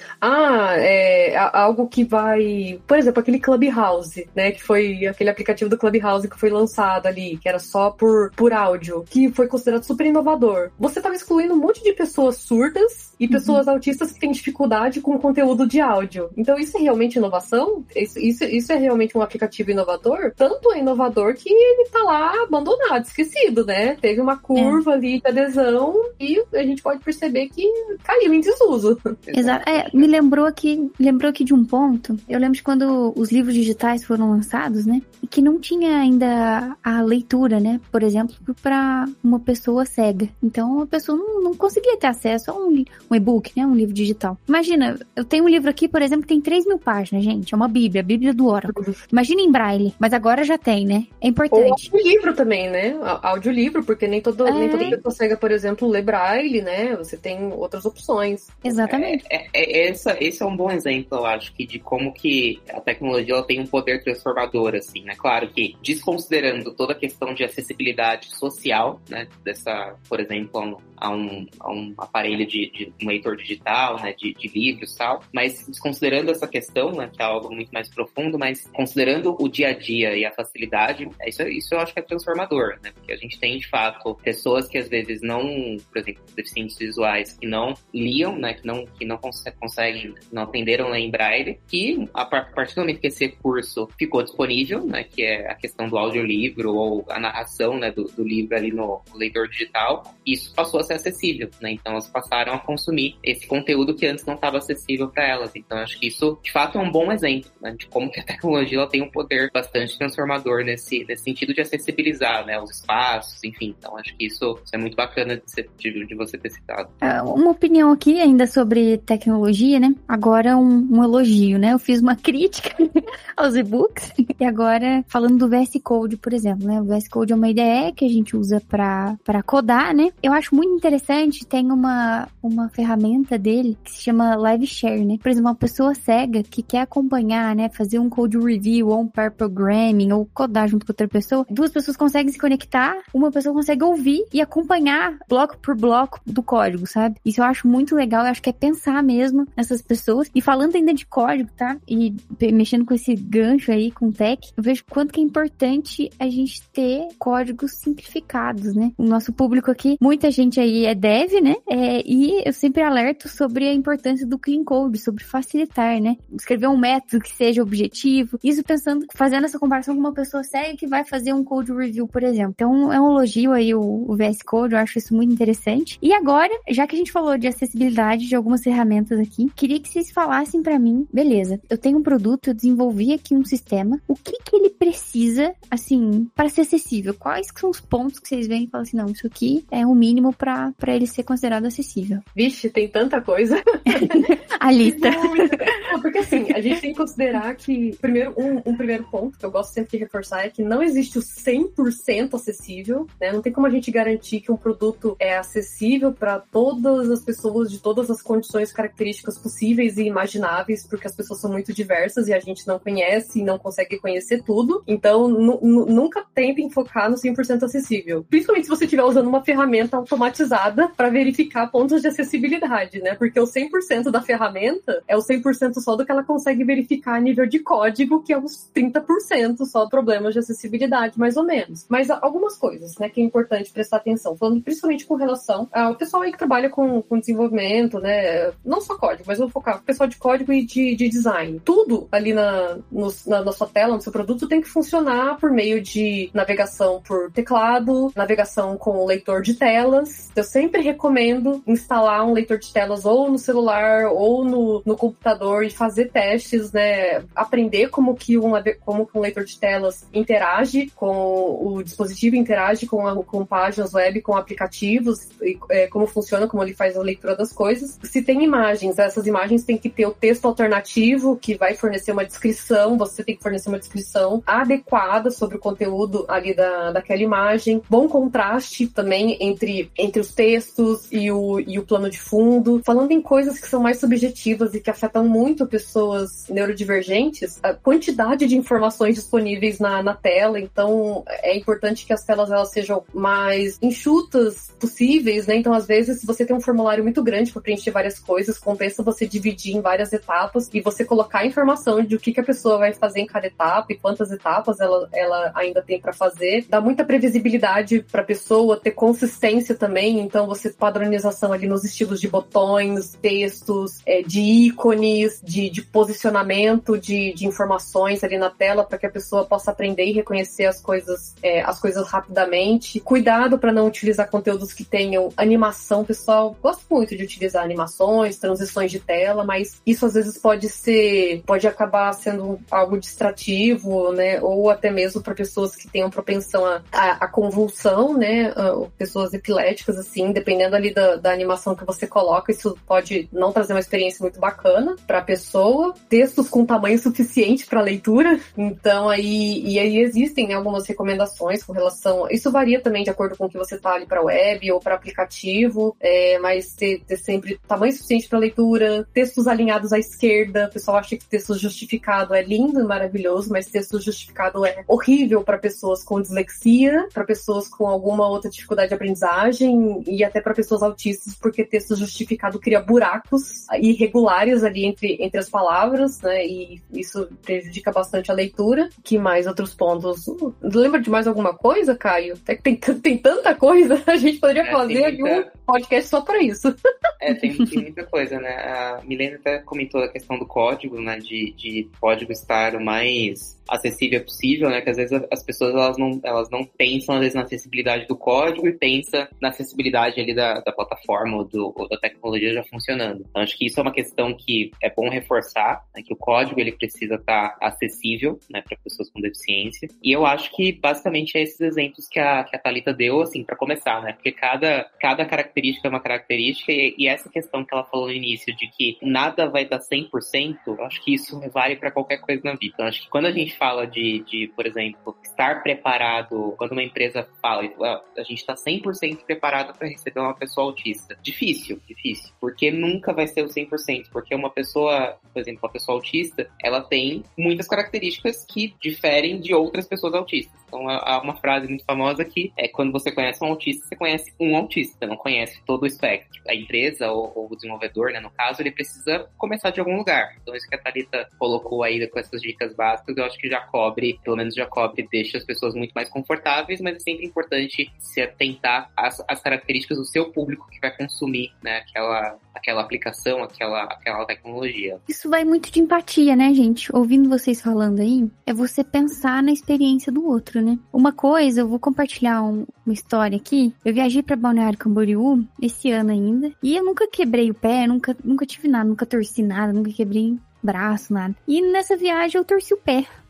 algo que vai... Por exemplo, aquele Clubhouse, né, que foi aquele aplicativo do Clubhouse que foi lançado ali, que era só por áudio, que foi considerado super inovador. Você estava excluindo um monte de pessoas surdas e pessoas autistas que têm dificuldade com conteúdo de áudio. Então, isso é realmente inovação? Isso é realmente um aplicativo inovador? Tanto é inovador que ele tá lá abandonado, esquecido, né? Teve uma curva ali de adesão e a gente pode perceber que caiu em desuso. Exato. Me lembrou aqui de um ponto. Eu lembro de quando os livros digitais foram lançados, né? E que não tinha ainda a leitura, né? Por exemplo, para uma pessoa cega. Então, a pessoa não conseguia ter acesso a um e-book, né? Um livro digital. Imagina, eu tenio um livro aqui, por exemplo, que tem 3.000 páginas, gente. É uma Bíblia, a Bíblia do Oracle. Imagina em braille, mas agora já tem, né? É importante. Ou audiolivro também, né? Audiolivro, porque nem toda pessoa cega, por exemplo, lê braille, né? Você tem outras opções. Exatamente. Esse é um bom exemplo, eu acho, de como que a tecnologia ela tem um poder transformador, assim, né? Claro que, desconsiderando toda a questão de acessibilidade social, né? Por exemplo, a um aparelho de um leitor digital, né? De livros e tal, mas desconsiderando essa questão, né? Que é algo muito mais profundo, mas considerando o dia a dia e a facilidade, isso eu acho que é transformador, né? Porque a gente tem, de fato, pessoas que às vezes não, por exemplo, deficientes visuais, que não liam, né, que não conseguem, não aprenderam a ler em braille, que a partir do momento que esse recurso ficou disponível, né, que é a questão do audiolivro ou a narração, né, do livro ali no leitor digital, isso passou a ser acessível, né, então elas passaram a consumir esse conteúdo que antes não estava acessível para elas. Então acho que isso, de fato, é um bom exemplo, né, de como que a tecnologia ela tem um poder bastante transformador nesse sentido de acessibilizar, né, os espaços, enfim. Então acho que isso é muito bacana de você ter citado. Uma opinião aqui ainda sobre tecnologia, né? Agora um elogio, né? Eu fiz uma crítica aos e-books e agora falando do VS Code, por exemplo, né? O VS Code é uma IDE que a gente usa para codar, né? Eu acho muito interessante, tem uma ferramenta dele que se chama Live Share, né? Por exemplo, uma pessoa cega que quer acompanhar, né? Fazer um code review ou um pair programming ou codar junto com outra pessoa, 2 pessoas conseguem se conectar, uma pessoa consegue ouvir e acompanhar bloco por bloco do código, sabe? Isso eu acho muito legal, eu acho que é pensar mesmo nessas pessoas. E falando ainda de código, tá? E mexendo com esse gancho aí, com tech, eu vejo quanto que é importante a gente ter códigos simplificados, né? O nosso público aqui, muita gente aí é dev, né? E eu sempre alerto sobre a importância do clean code, sobre facilitar, né? Escrever um método que seja objetivo. Isso fazendo essa comparação com uma pessoa cega que vai fazer um code review, por exemplo. Então, é um elogio aí o VS Code, eu acho isso muito interessante. E agora, já que a gente falou de acessibilidade de algumas ferramentas aqui, queria que vocês falassem pra mim, beleza, eu tenho um produto, eu desenvolvi aqui um sistema, o que ele precisa, assim, para ser acessível? Quais são os pontos que vocês veem e falam assim, não, isso aqui é o mínimo pra ele ser considerado acessível? Vixe, tem tanta coisa. A lista. Porque assim, a gente tem que considerar que, primeiro, um primeiro ponto que eu gosto sempre de reforçar é que não existe o 100% acessível, né? Não tem como a gente garantir que um produto é acessível para todo todas as pessoas de todas as condições características possíveis e imagináveis, porque as pessoas são muito diversas e a gente não conhece e não consegue conhecer tudo. Então, nunca tentem focar no 100% acessível. Principalmente se você estiver usando uma ferramenta automatizada para verificar pontos de acessibilidade, né? Porque o 100% da ferramenta é o 100% só do que ela consegue verificar a nível de código, que é uns 30% só problemas de acessibilidade, mais ou menos. Mas algumas coisas, né, que é importante prestar atenção, falando principalmente com relação ao pessoal aí que trabalha com desenvolvimento, né, não só código, mas vou focar no pessoal de código e de design. Tudo ali na sua tela, no seu produto, tem que funcionar por meio de navegação por teclado, navegação com leitor de telas. Eu sempre recomendo instalar um leitor de telas ou no celular ou no computador e fazer testes, né, aprender como que um leitor de telas interage com o dispositivo, interage com páginas web, com aplicativos, e, como funciona, como ele faz a leitura das coisas. Se tem imagens, essas imagens têm que ter o texto alternativo, que vai fornecer uma descrição, você tem que fornecer uma descrição adequada sobre o conteúdo ali daquela imagem. Bom contraste também entre os textos e o plano de fundo. Falando em coisas que são mais subjetivas e que afetam muito pessoas neurodivergentes, a quantidade de informações disponíveis na tela, então é importante que as telas elas sejam mais enxutas possíveis, né? Então, às vezes, se você tem um formulário muito grande para preencher várias coisas, compensa você dividir em várias etapas e você colocar a informação de o que a pessoa vai fazer em cada etapa e quantas etapas ela ainda tem para fazer. Dá muita previsibilidade para a pessoa, ter consistência também, então você padronização ali nos estilos de botões, textos, de ícones, de posicionamento de informações ali na tela para que a pessoa possa aprender e reconhecer as coisas rapidamente. Cuidado para não utilizar conteúdos que tenham animação, pessoal. Gosto muito de utilizar animações, transições de tela, mas isso às vezes pode acabar sendo algo distrativo, né? Ou até mesmo para pessoas que tenham propensão à convulsão, né? Pessoas epiléticas, assim, dependendo ali da animação que você coloca, isso pode não trazer uma experiência muito bacana para a pessoa. Textos com tamanho suficiente para leitura, então aí existem, né, algumas recomendações com relação. Isso varia também de acordo com o que você tá ali para web ou para aplicativo, mas ter sempre tamanho suficiente para leitura, textos alinhados à esquerda. O pessoal acha que texto justificado é lindo e maravilhoso, mas texto justificado é horrível para pessoas com dislexia, para pessoas com alguma outra dificuldade de aprendizagem e até para pessoas autistas, porque texto justificado cria buracos irregulares ali entre as palavras, né? E isso prejudica bastante a leitura. Que mais outros pontos? Lembra de mais alguma coisa, Caio? É que tem tanta coisa, a gente poderia fazer aqui um podcast só para isso. Tem muita coisa, né? A Milena até comentou a questão do código, né? De código estar o mais acessível possível, né? Que às vezes as pessoas elas não pensam às vezes na acessibilidade do código e pensam na acessibilidade ali da plataforma ou da tecnologia já funcionando. Então acho que isso é uma questão que é bom reforçar, né? Que o código ele precisa estar acessível, né? Para pessoas com deficiência. E eu acho que basicamente é esses exemplos que a Thalita deu, assim, para começar, né? Porque cada característica é uma característica e essa questão que ela falou no início de que nada vai dar 100%, eu acho que isso vale para qualquer coisa na vida. Então acho que quando a gente fala de, por exemplo, estar preparado, quando uma empresa fala, a gente está 100% preparado para receber uma pessoa autista. Difícil, porque nunca vai ser o 100%, porque uma pessoa, por exemplo, uma pessoa autista, ela tem muitas características que diferem de outras pessoas autistas. Então, há uma frase muito famosa que é quando você conhece um autista, você conhece um autista, você não conhece todo o espectro. A empresa ou o desenvolvedor, né, no caso, ele precisa começar de algum lugar. Então, isso que a Thalita colocou aí com essas dicas básicas, eu acho que pelo menos já cobre, deixa as pessoas muito mais confortáveis, mas é sempre importante se atentar às características do seu público que vai consumir, né, aquela aplicação, aquela tecnologia. Isso vai muito de empatia, né, gente? Ouvindo vocês falando aí, é você pensar na experiência do outro, né? Uma coisa, eu vou compartilhar uma história aqui. Eu viajei pra Balneário Camboriú esse ano ainda, e eu nunca quebrei o pé, nunca tive nada, nunca torci nada, nunca quebrei braço, nada. E nessa viagem eu torci o pé.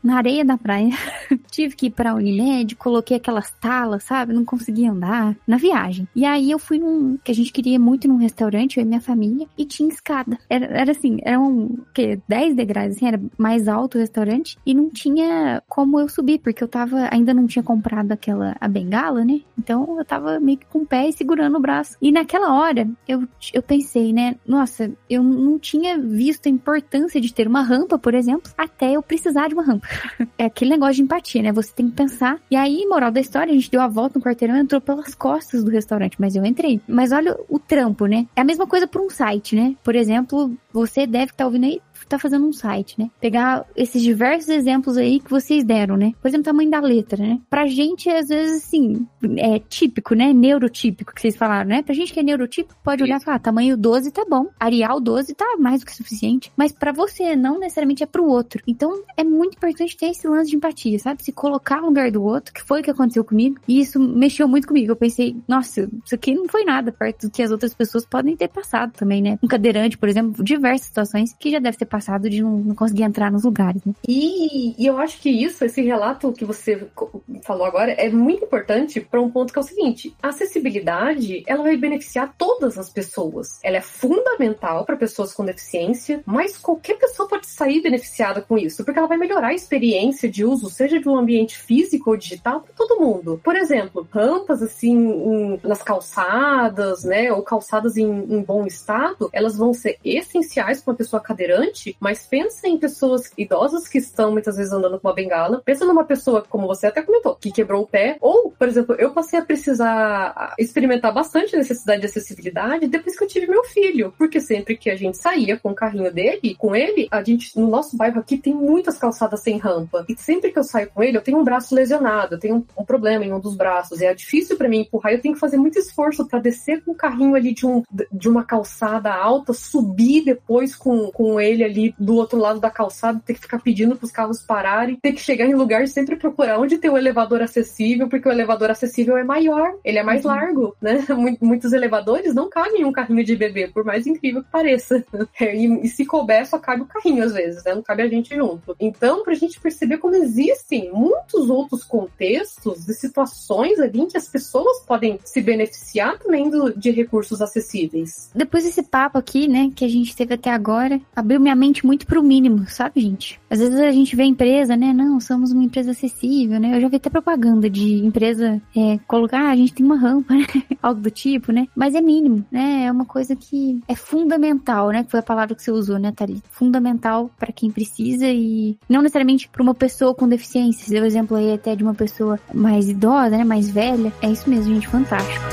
na areia da praia. Tive que ir pra Unimed, coloquei aquelas talas, sabe? Não conseguia andar na viagem. E aí eu fui que a gente queria muito num restaurante, eu e minha família, e tinha escada. Era assim, eram 10 degraus, assim, era mais alto o restaurante, e não tinha como eu subir, porque eu ainda não tinha comprado a bengala, né? Então eu tava meio que com o pé e segurando o braço. E naquela hora, eu pensei, né? Nossa, eu não tinha visto a importância de ter uma rampa, por exemplo, até eu precisar de uma rampa. É aquele negócio de empatia, né? Você tem que pensar. E aí, moral da história, a gente deu a volta no quarteirão e entrou pelas costas do restaurante, mas eu entrei. Mas olha o trampo, né? É a mesma coisa para um site, né? Por exemplo, você deve estar ouvindo aí, tá fazendo um site, né? Pegar esses diversos exemplos aí que vocês deram, né? Por exemplo, o tamanho da letra, né? Pra gente, às vezes, assim, é típico, né? Neurotípico, que vocês falaram, né? Pra gente que é neurotípico, pode olhar e falar, tamanho 12 tá bom. Arial 12 tá mais do que suficiente. Mas pra você, não necessariamente é pro outro. Então, é muito importante ter esse lance de empatia, sabe? Se colocar no lugar do outro, que foi o que aconteceu comigo. E isso mexeu muito comigo. Eu pensei, nossa, isso aqui não foi nada perto do que as outras pessoas podem ter passado também, né? Um cadeirante, por exemplo, diversas situações que já deve ter passado de não conseguir entrar nos lugares, né? E eu acho que esse relato que você falou agora é muito importante para um ponto que é o seguinte: a acessibilidade, ela vai beneficiar todas as pessoas. Ela é fundamental para pessoas com deficiência, mas qualquer pessoa pode sair beneficiada com isso, porque ela vai melhorar a experiência de uso, seja de um ambiente físico ou digital, para todo mundo. Por exemplo, rampas assim nas calçadas, né, ou calçadas em bom estado, elas vão ser essenciais para uma pessoa cadeirante, mas pensa em pessoas idosas que estão muitas vezes andando com uma bengala, pensa numa pessoa, como você até comentou, que quebrou o pé, ou, por exemplo, eu passei a precisar experimentar bastante a necessidade de acessibilidade depois que eu tive meu filho, porque sempre que a gente saía com o carrinho dele, com ele, a gente, no nosso bairro aqui, tem muitas calçadas sem rampa, e sempre que eu saio com ele, eu tenho um braço lesionado, eu tenho um problema em um dos braços, e é difícil pra mim empurrar, eu tenho que fazer muito esforço pra descer com o carrinho ali de uma calçada alta, subir depois com ele ali do outro lado da calçada, ter que ficar pedindo pros carros pararem, ter que chegar em lugar e sempre procurar onde tem um elevador acessível, porque o elevador acessível é maior, ele é mais largo, né? Muitos elevadores não cabem em um carrinho de bebê, por mais incrível que pareça. E se couber, só cabe o carrinho às vezes, né? Não cabe a gente junto. Então, pra gente perceber como existem muitos outros contextos e situações ali em que as pessoas podem se beneficiar também de recursos acessíveis. Depois desse papo aqui, né, que a gente teve até agora, abriu minha mente muito pro mínimo, sabe, gente? Às vezes a gente vê a empresa, né, não, somos uma empresa acessível, né? Eu já vi até propaganda de empresa colocar, a gente tem uma rampa, né? Algo do tipo, né? Mas é mínimo, né? É uma coisa que é fundamental, né? Que foi a palavra que você usou, né, Thalita? Fundamental para quem precisa e não necessariamente para uma pessoa com deficiência. Você deu o exemplo aí até de uma pessoa mais idosa, né? Mais velha. É isso mesmo, gente, fantástico.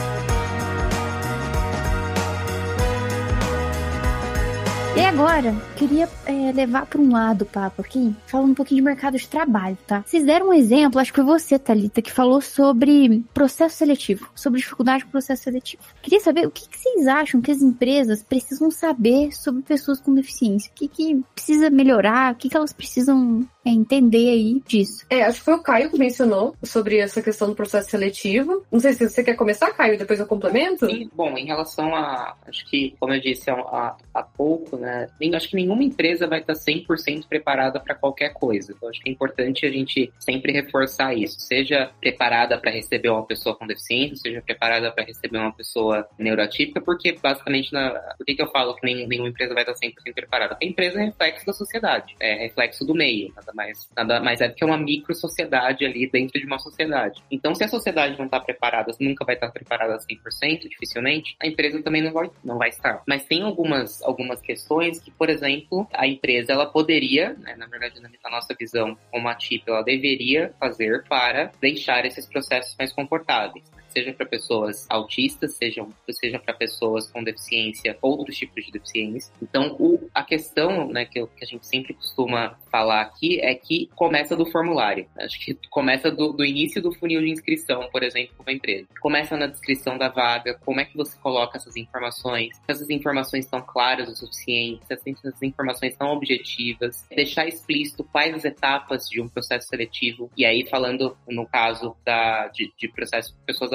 E agora, queria levar para um lado o papo aqui, falando um pouquinho de mercado de trabalho, tá? Vocês deram um exemplo, acho que foi você, Thalita, que falou sobre processo seletivo, sobre dificuldade com processo seletivo. Queria saber o que vocês acham que as empresas precisam saber sobre pessoas com deficiência? O que precisa melhorar? O que elas precisam entender aí disso? Acho que foi o Caio que mencionou sobre essa questão do processo seletivo. Não sei se você quer começar, Caio, e depois eu complemento? Sim, bom, em relação acho que, como eu disse há pouco, né, acho que nenhuma empresa vai estar 100% preparada para qualquer coisa. Então, acho que é importante a gente sempre reforçar isso. Seja preparada para receber uma pessoa com deficiência, seja preparada para receber uma pessoa neuroatípica, porque, basicamente, por que eu falo que nenhuma empresa vai estar 100% preparada? Porque a empresa é reflexo da sociedade, é reflexo do meio, nada mais é do que uma micro-sociedade ali dentro de uma sociedade. Então, se a sociedade não está preparada, nunca vai estar preparada 100%, dificilmente, a empresa também não vai estar. Mas tem algumas questões que, por exemplo, a empresa ela poderia, né, na verdade, na nossa visão como a TIP, ela deveria fazer para deixar esses processos mais confortáveis. Seja para pessoas autistas, seja para pessoas com deficiência, outros tipos de deficiência. Então, a questão, né, que a gente sempre costuma falar aqui é que começa do formulário. Acho que começa do início do funil de inscrição, por exemplo, para uma empresa. Começa na descrição da vaga, como é que você coloca essas informações, se essas informações estão claras o suficiente, se essas informações são objetivas, deixar explícito quais as etapas de um processo seletivo, e aí falando no caso de processo de pessoas autistas,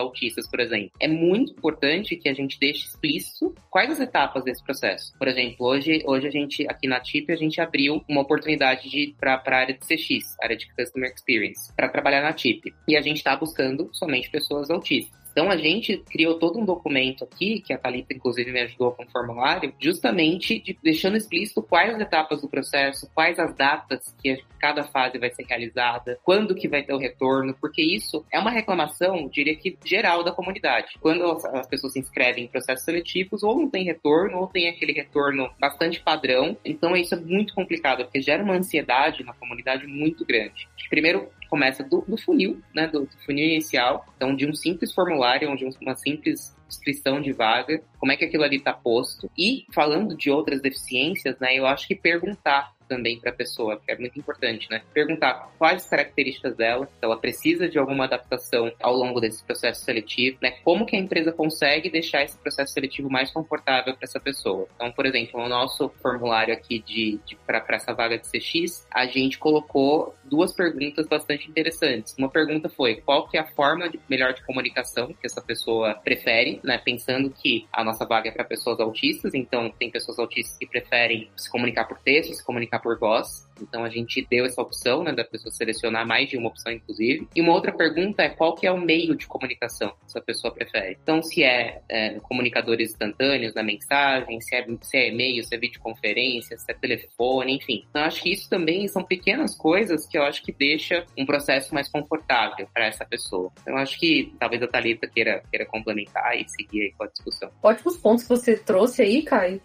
autistas, por exemplo. É muito importante que a gente deixe explícito quais as etapas desse processo. Por exemplo, hoje a gente, aqui na TIP, a gente abriu uma oportunidade para a área de CX, área de Customer Experience, para trabalhar na TIP. E a gente está buscando somente pessoas autistas. Então, a gente criou todo um documento aqui, que a Thalita, inclusive, me ajudou com o formulário, justamente deixando explícito quais as etapas do processo, quais as datas que cada fase vai ser realizada, quando que vai ter o retorno, porque isso é uma reclamação, diria que, geral da comunidade. Quando as pessoas se inscrevem em processos seletivos, ou não tem retorno, ou tem aquele retorno bastante padrão. Então, isso é muito complicado, porque gera uma ansiedade na comunidade muito grande. Primeiro, começa do funil, né, do funil inicial, então de um simples formulário, onde uma simples inscrição de vaga, como é que aquilo ali está posto. E falando de outras deficiências, né, eu acho que perguntar também para a pessoa, que é muito importante, né? Perguntar quais as características dela, se ela precisa de alguma adaptação ao longo desse processo seletivo, né? Como que a empresa consegue deixar esse processo seletivo mais confortável para essa pessoa. Então, por exemplo, no nosso formulário aqui para essa vaga de CX, a gente colocou 2 perguntas bastante interessantes. Uma pergunta foi, qual que é a forma melhor de comunicação que essa pessoa prefere, né? Pensando que a nossa vaga é para pessoas autistas, então tem pessoas autistas que preferem se comunicar por texto, se comunicar por voz. Então a gente deu essa opção, né, da pessoa selecionar mais de uma opção, inclusive. E uma outra pergunta é qual que é o meio de comunicação que essa pessoa prefere. Então se é comunicadores instantâneos na mensagem, se é e-mail, se é videoconferência, se é telefone, enfim. Então acho que isso também são pequenas coisas que eu acho que deixa um processo mais confortável para essa pessoa. Então acho que talvez a Thalita queira complementar e seguir aí com a discussão. Ótimos pontos que você trouxe aí, Caio.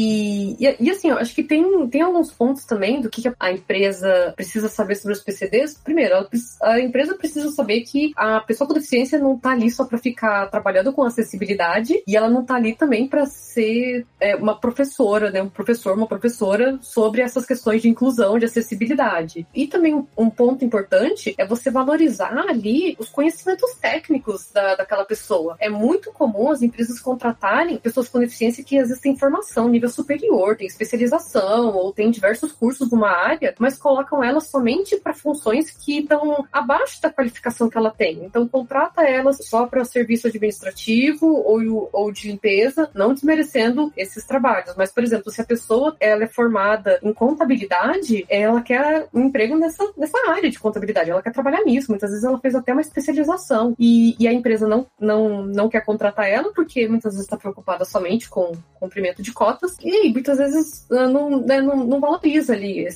E assim, eu acho que tem alguns pontos também do que a empresa precisa saber sobre os PCDs. Primeiro, a empresa precisa saber que a pessoa com deficiência não está ali só para ficar trabalhando com acessibilidade e ela não está ali também para ser uma professora, né, um professor, uma professora sobre essas questões de inclusão, de acessibilidade. E também um ponto importante é você valorizar ali os conhecimentos técnicos daquela pessoa. É muito comum as empresas contratarem pessoas com deficiência que às vezes têm formação nível superior, tem especialização ou tem diversos cursos numa área, mas colocam ela somente para funções que estão abaixo da qualificação que ela tem. Então, contrata elas só para serviço administrativo ou de limpeza, não desmerecendo esses trabalhos. Mas, por exemplo, se a pessoa ela é formada em contabilidade, ela quer um emprego nessa área de contabilidade, ela quer trabalhar nisso. Muitas vezes ela fez até uma especialização e a empresa não quer contratar ela porque muitas vezes está preocupada somente com cumprimento de cotas e muitas vezes não valoriza ali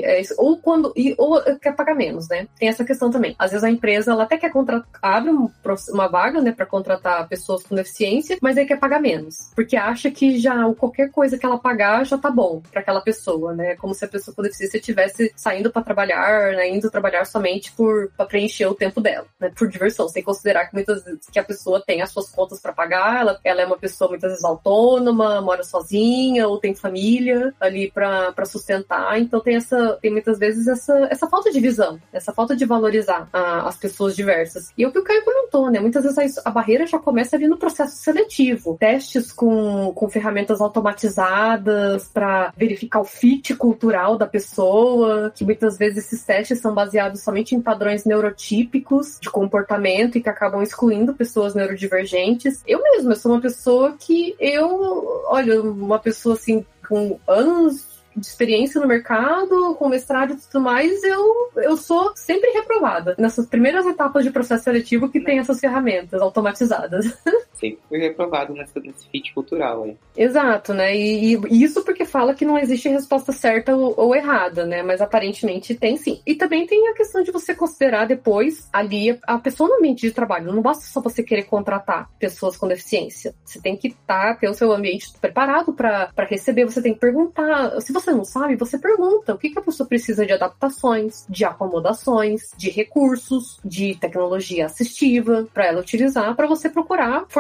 ou quer pagar menos, né? Tem essa questão também. Às vezes a empresa ela até quer abre uma vaga, né, para contratar pessoas com deficiência, mas aí quer pagar menos, porque acha que já qualquer coisa que ela pagar já tá bom para aquela pessoa, né? Como se a pessoa com deficiência estivesse saindo para trabalhar, né, indo trabalhar somente para preencher o tempo dela, né, por diversão, sem considerar que muitas vezes que a pessoa tem as suas contas para pagar, ela é uma pessoa muitas vezes autônoma, mora sozinha ou tem família ali para sustentar. Então tem muitas vezes essa falta de visão, essa falta de valorizar as pessoas diversas. E é o que o Caio comentou, né? Muitas vezes a barreira já começa ali no processo seletivo. Testes com ferramentas automatizadas para verificar o fit cultural da pessoa, que muitas vezes esses testes são baseados somente em padrões neurotípicos de comportamento e que acabam excluindo pessoas neurodivergentes. Eu sou uma pessoa uma pessoa assim com anos de experiência no mercado, com mestrado e tudo mais, eu sou sempre reprovada nessas primeiras etapas de processo seletivo que tem essas ferramentas automatizadas. Sempre fui reprovado nesse fit cultural aí. Exato, né? E isso porque fala que não existe resposta certa ou errada, né? Mas aparentemente tem sim. E também tem a questão de você considerar depois ali a pessoa no ambiente de trabalho. Não basta só você querer contratar pessoas com deficiência. Você tem que ter o seu ambiente preparado para receber. Você tem que perguntar. Se você não sabe, você pergunta o que a pessoa precisa de adaptações, de acomodações, de recursos, de tecnologia assistiva para ela utilizar, para você procurar fornecer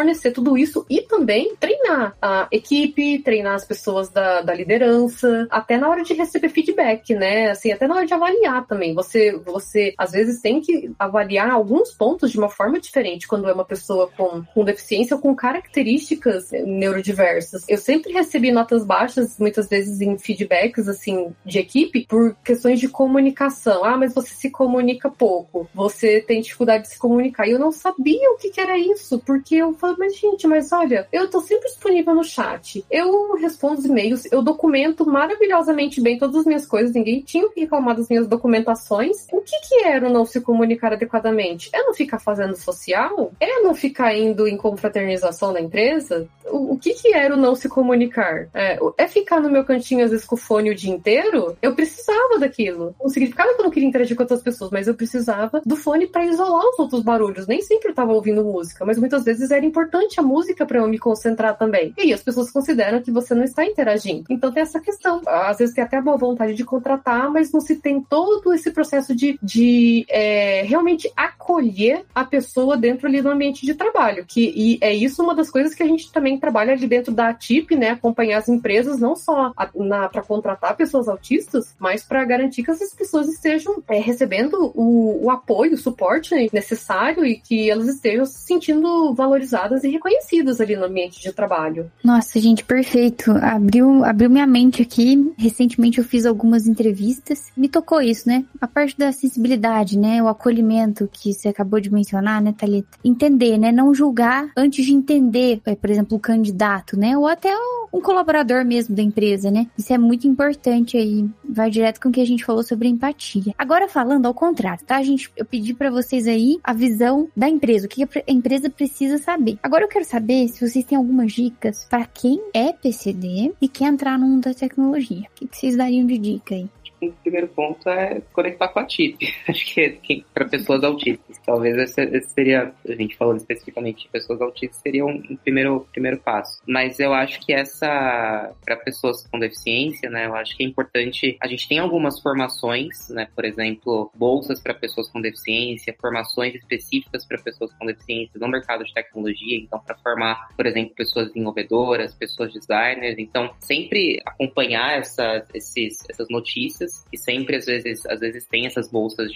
fornecer tudo isso e também treinar a equipe, treinar as pessoas da liderança, até na hora de receber feedback, né? Assim, até na hora de avaliar também. Você às vezes tem que avaliar alguns pontos de uma forma diferente quando é uma pessoa com deficiência ou com características neurodiversas. Eu sempre recebi notas baixas, muitas vezes em feedbacks, assim, de equipe, por questões de comunicação. Ah, mas você se comunica pouco. Você tem dificuldade de se comunicar. E eu não sabia o que era isso, porque eu falei, mas gente, mas olha, eu tô sempre disponível no chat. Eu respondo os e-mails, eu documento maravilhosamente bem todas as minhas coisas, ninguém tinha que reclamar das minhas documentações. O que era o não se comunicar adequadamente? É não ficar fazendo social? É não ficar indo em confraternização da empresa? O que era o não se comunicar? É ficar no meu cantinho, às vezes, com o fone o dia inteiro? Eu precisava daquilo. Não significava que eu não queria interagir com outras pessoas, mas eu precisava do fone para isolar os outros barulhos. Nem sempre eu estava ouvindo música, mas muitas vezes era importante a música para eu me concentrar também. E aí as pessoas consideram que você não está interagindo. Então tem essa questão. Às vezes tem até a boa vontade de contratar, mas não se tem todo esse processo de realmente acolher a pessoa dentro ali do ambiente de trabalho. E é isso uma das coisas que a gente também trabalha ali dentro da ATIP, né? Acompanhar as empresas, não só para contratar pessoas autistas, mas para garantir que essas pessoas estejam recebendo o apoio, o suporte necessário e que elas estejam se sentindo valorizadas e reconhecidas ali no ambiente de trabalho. Nossa, gente, perfeito. Abriu minha mente aqui. Recentemente eu fiz algumas entrevistas. Me tocou isso, né? A parte da sensibilidade, né? O acolhimento que você acabou de mencionar, né, Thalita? Entender, né? Não julgar antes de entender, por exemplo, o candidato, né? Ou até um colaborador mesmo da empresa, né? Isso é muito importante aí. Vai direto com o que a gente falou sobre empatia. Agora falando ao contrário, tá, gente? Eu pedi pra vocês aí a visão da empresa, o que a empresa precisa saber. Agora eu quero saber se vocês têm algumas dicas para quem é PCD e quer entrar no mundo da tecnologia. O que vocês dariam de dica aí? O primeiro ponto é conectar com a TIP. Acho que para pessoas autistas. Talvez esse seria, a gente falando especificamente de pessoas autistas, seria um primeiro passo. Mas eu acho que para pessoas com deficiência, né, eu acho que é importante, a gente tem algumas formações, né, por exemplo, bolsas para pessoas com deficiência, formações específicas para pessoas com deficiência no mercado de tecnologia, então para formar, por exemplo, pessoas desenvolvedoras, pessoas designers, então sempre acompanhar essas notícias, que sempre às vezes tem essas bolsas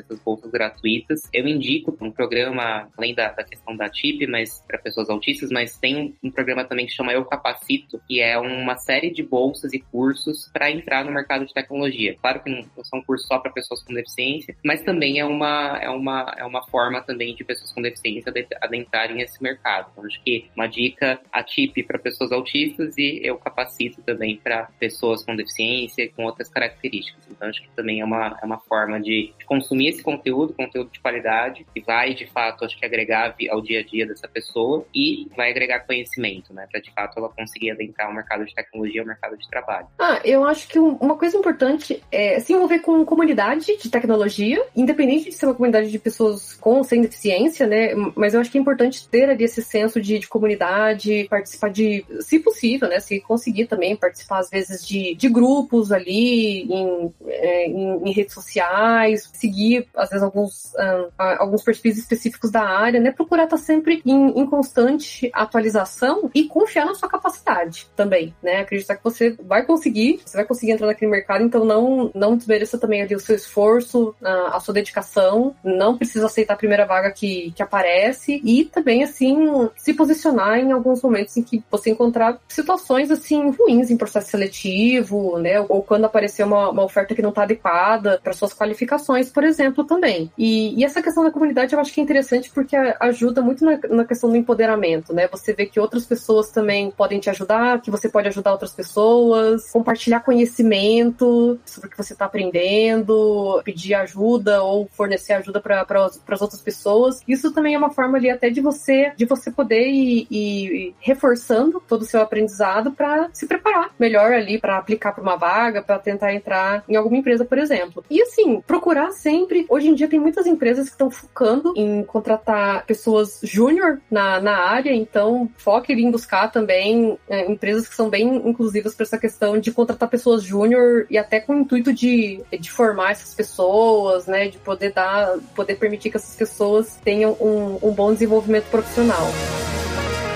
gratuitas. Eu indico um programa, além da questão da TIP, mas para pessoas autistas, mas tem um programa também que chama Eu Capacito, que é uma série de bolsas e cursos para entrar no mercado de tecnologia. Claro que não são cursos só para pessoas com deficiência, mas também é uma forma também de pessoas com deficiência adentrarem esse mercado. Então, acho que uma dica, a TIP para pessoas autistas e Eu Capacito também para pessoas com deficiência e com outras características. Então, acho que também é uma forma de consumir esse conteúdo de qualidade, que vai, de fato, acho que agregar ao dia a dia dessa pessoa e vai agregar conhecimento, né? Para, de fato, ela conseguir adentrar o mercado de tecnologia, o mercado de trabalho. Eu acho que uma coisa importante é se envolver com comunidade de tecnologia, independente de ser uma comunidade de pessoas com ou sem deficiência, né? Mas eu acho que é importante ter ali esse senso de comunidade, participar se possível, né? Se conseguir também participar, às vezes, de grupos ali, em redes sociais, seguir, às vezes, alguns perfis específicos da área, né? Procurar estar sempre em constante atualização e confiar na sua capacidade também, né? Acreditar que você vai conseguir entrar naquele mercado, então não desmereça também ali o seu esforço, a sua dedicação, não precisa aceitar a primeira vaga que aparece e também, assim, se posicionar em alguns momentos em que você encontrar situações, assim, ruins em processo seletivo, né? Ou quando aparecer uma oferta que não está adequada para suas qualificações, por exemplo, também. E essa questão da comunidade eu acho que é interessante porque ajuda muito na questão do empoderamento, né? Você vê que outras pessoas também podem te ajudar, que você pode ajudar outras pessoas, compartilhar conhecimento sobre o que você está aprendendo, pedir ajuda ou fornecer ajuda para as outras pessoas. Isso também é uma forma ali até de você poder ir reforçando todo o seu aprendizado para se preparar melhor ali para aplicar para uma vaga, para tentar entrar em alguma empresa, por exemplo. E assim, procurar sempre, hoje em dia tem muitas empresas que estão focando em contratar pessoas júnior na área, então foque em buscar também empresas que são bem inclusivas para essa questão de contratar pessoas júnior e até com o intuito de formar essas pessoas, né, de poder permitir que essas pessoas tenham um bom desenvolvimento profissional.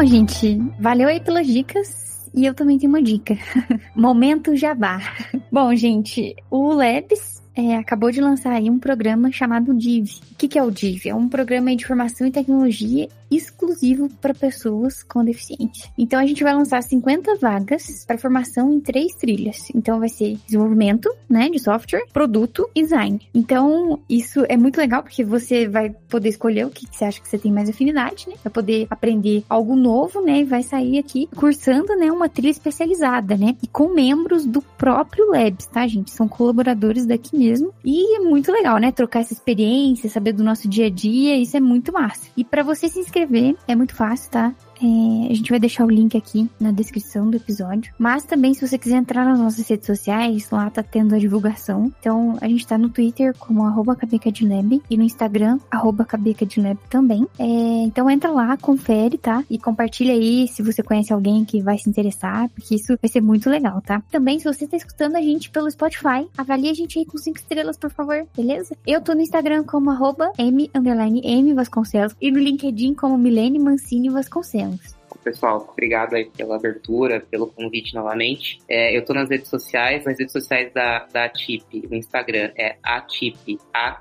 Bom, gente, valeu aí pelas dicas. E eu também tenho uma dica. Momento Jabá. Bom, gente, o Labs acabou de lançar aí um programa chamado DIV. O que é o DIV? É um programa de formação em tecnologia exclusivo para pessoas com deficiência. Então, a gente vai lançar 50 vagas para formação em 3 trilhas. Então, vai ser desenvolvimento, né, de software, produto e design. Então, isso é muito legal, porque você vai poder escolher o que você acha que você tem mais afinidade, né? Vai poder aprender algo novo, né? E vai sair aqui cursando, né, uma trilha especializada, né? E com membros do próprio Labs, tá, gente? São colaboradores daqui mesmo. E é muito legal, né? Trocar essa experiência, saber do nosso dia a dia, isso é muito massa. E para você se inscrever, é muito fácil, tá? A gente vai deixar o link aqui na descrição do episódio. Mas também, se você quiser entrar nas nossas redes sociais, lá tá tendo a divulgação. Então, a gente tá no Twitter como @cabecadlab e no Instagram @cabecadlab também. Então, entra lá, confere, tá? E compartilha aí se você conhece alguém que vai se interessar, porque isso vai ser muito legal, tá? Também, se você tá escutando a gente pelo Spotify, avalie a gente aí com 5 estrelas, por favor, beleza? Eu tô no Instagram como @m_m Vasconcelos e no LinkedIn como Milene Mancini Vasconcelos. Pessoal, obrigado aí pela abertura, pelo convite novamente. Eu tô nas redes sociais da ATIP. O Instagram é atip.io,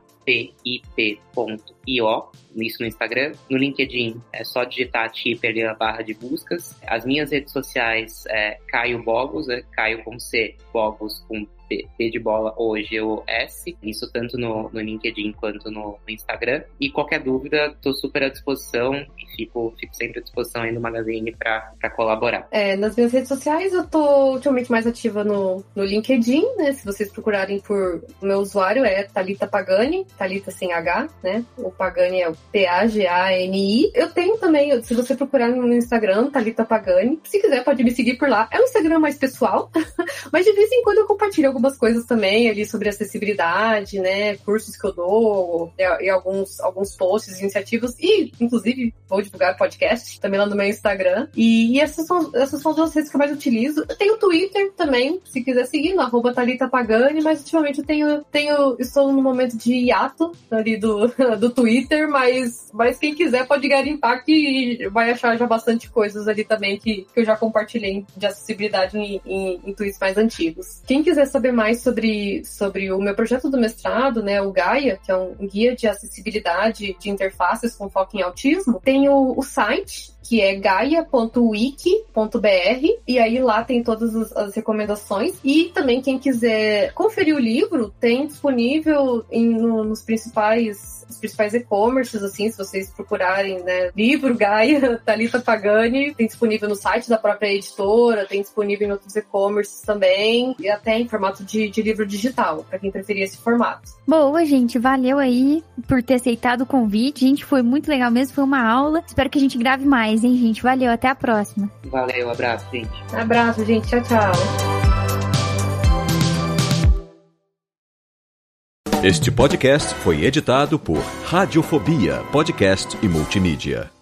isso no Instagram. No LinkedIn é só digitar ATIP ali na barra de buscas. As minhas redes sociais é Caio Bogos, Caio com C, Bogos com P de bola ou G-O-S, isso tanto no LinkedIn quanto no Instagram. E qualquer dúvida, tô super à disposição e fico sempre à disposição aí no Magazine para colaborar. Nas minhas redes sociais eu tô ultimamente mais ativa no LinkedIn, né? Se vocês procurarem por o meu usuário é Thalita Pagani, Thalita sem H, né? O Pagani é o P-A-G-A-N-I. Eu tenho também, se você procurar no Instagram, Thalita Pagani, se quiser pode me seguir por lá. É um Instagram mais pessoal, mas de vez em quando eu compartilho algumas coisas também ali sobre acessibilidade, né, cursos que eu dou e alguns posts, iniciativas e, inclusive, vou divulgar podcast também lá no meu Instagram. E essas são as duas redes que eu mais utilizo. Eu tenho o Twitter também, se quiser seguir, no @Thalita Pagani, mas ultimamente estou no momento de hiato ali do Twitter, mas quem quiser pode garimpar que vai achar já bastante coisas ali também que eu já compartilhei de acessibilidade em tweets mais antigos. Quem quiser saber mais sobre o meu projeto do mestrado, né, o Gaia, que é um guia de acessibilidade de interfaces com foco em autismo, tem o site, que é gaia.wiki.br, e aí lá tem todas as recomendações. E também quem quiser conferir o livro, tem disponível nos principais e-commerces, assim, se vocês procurarem, né, livro Gaia, Thalita Pagani, tem disponível no site da própria editora, tem disponível em outros e-commerces também, e até em formato de livro digital, para quem preferir esse formato. Boa, gente, valeu aí por ter aceitado o convite, gente, foi muito legal mesmo, foi uma aula, espero que a gente grave mais, hein, gente, valeu, até a próxima. Valeu, abraço, gente. Abraço, gente, tchau, tchau. Este podcast foi editado por Radiofobia, podcast e multimídia.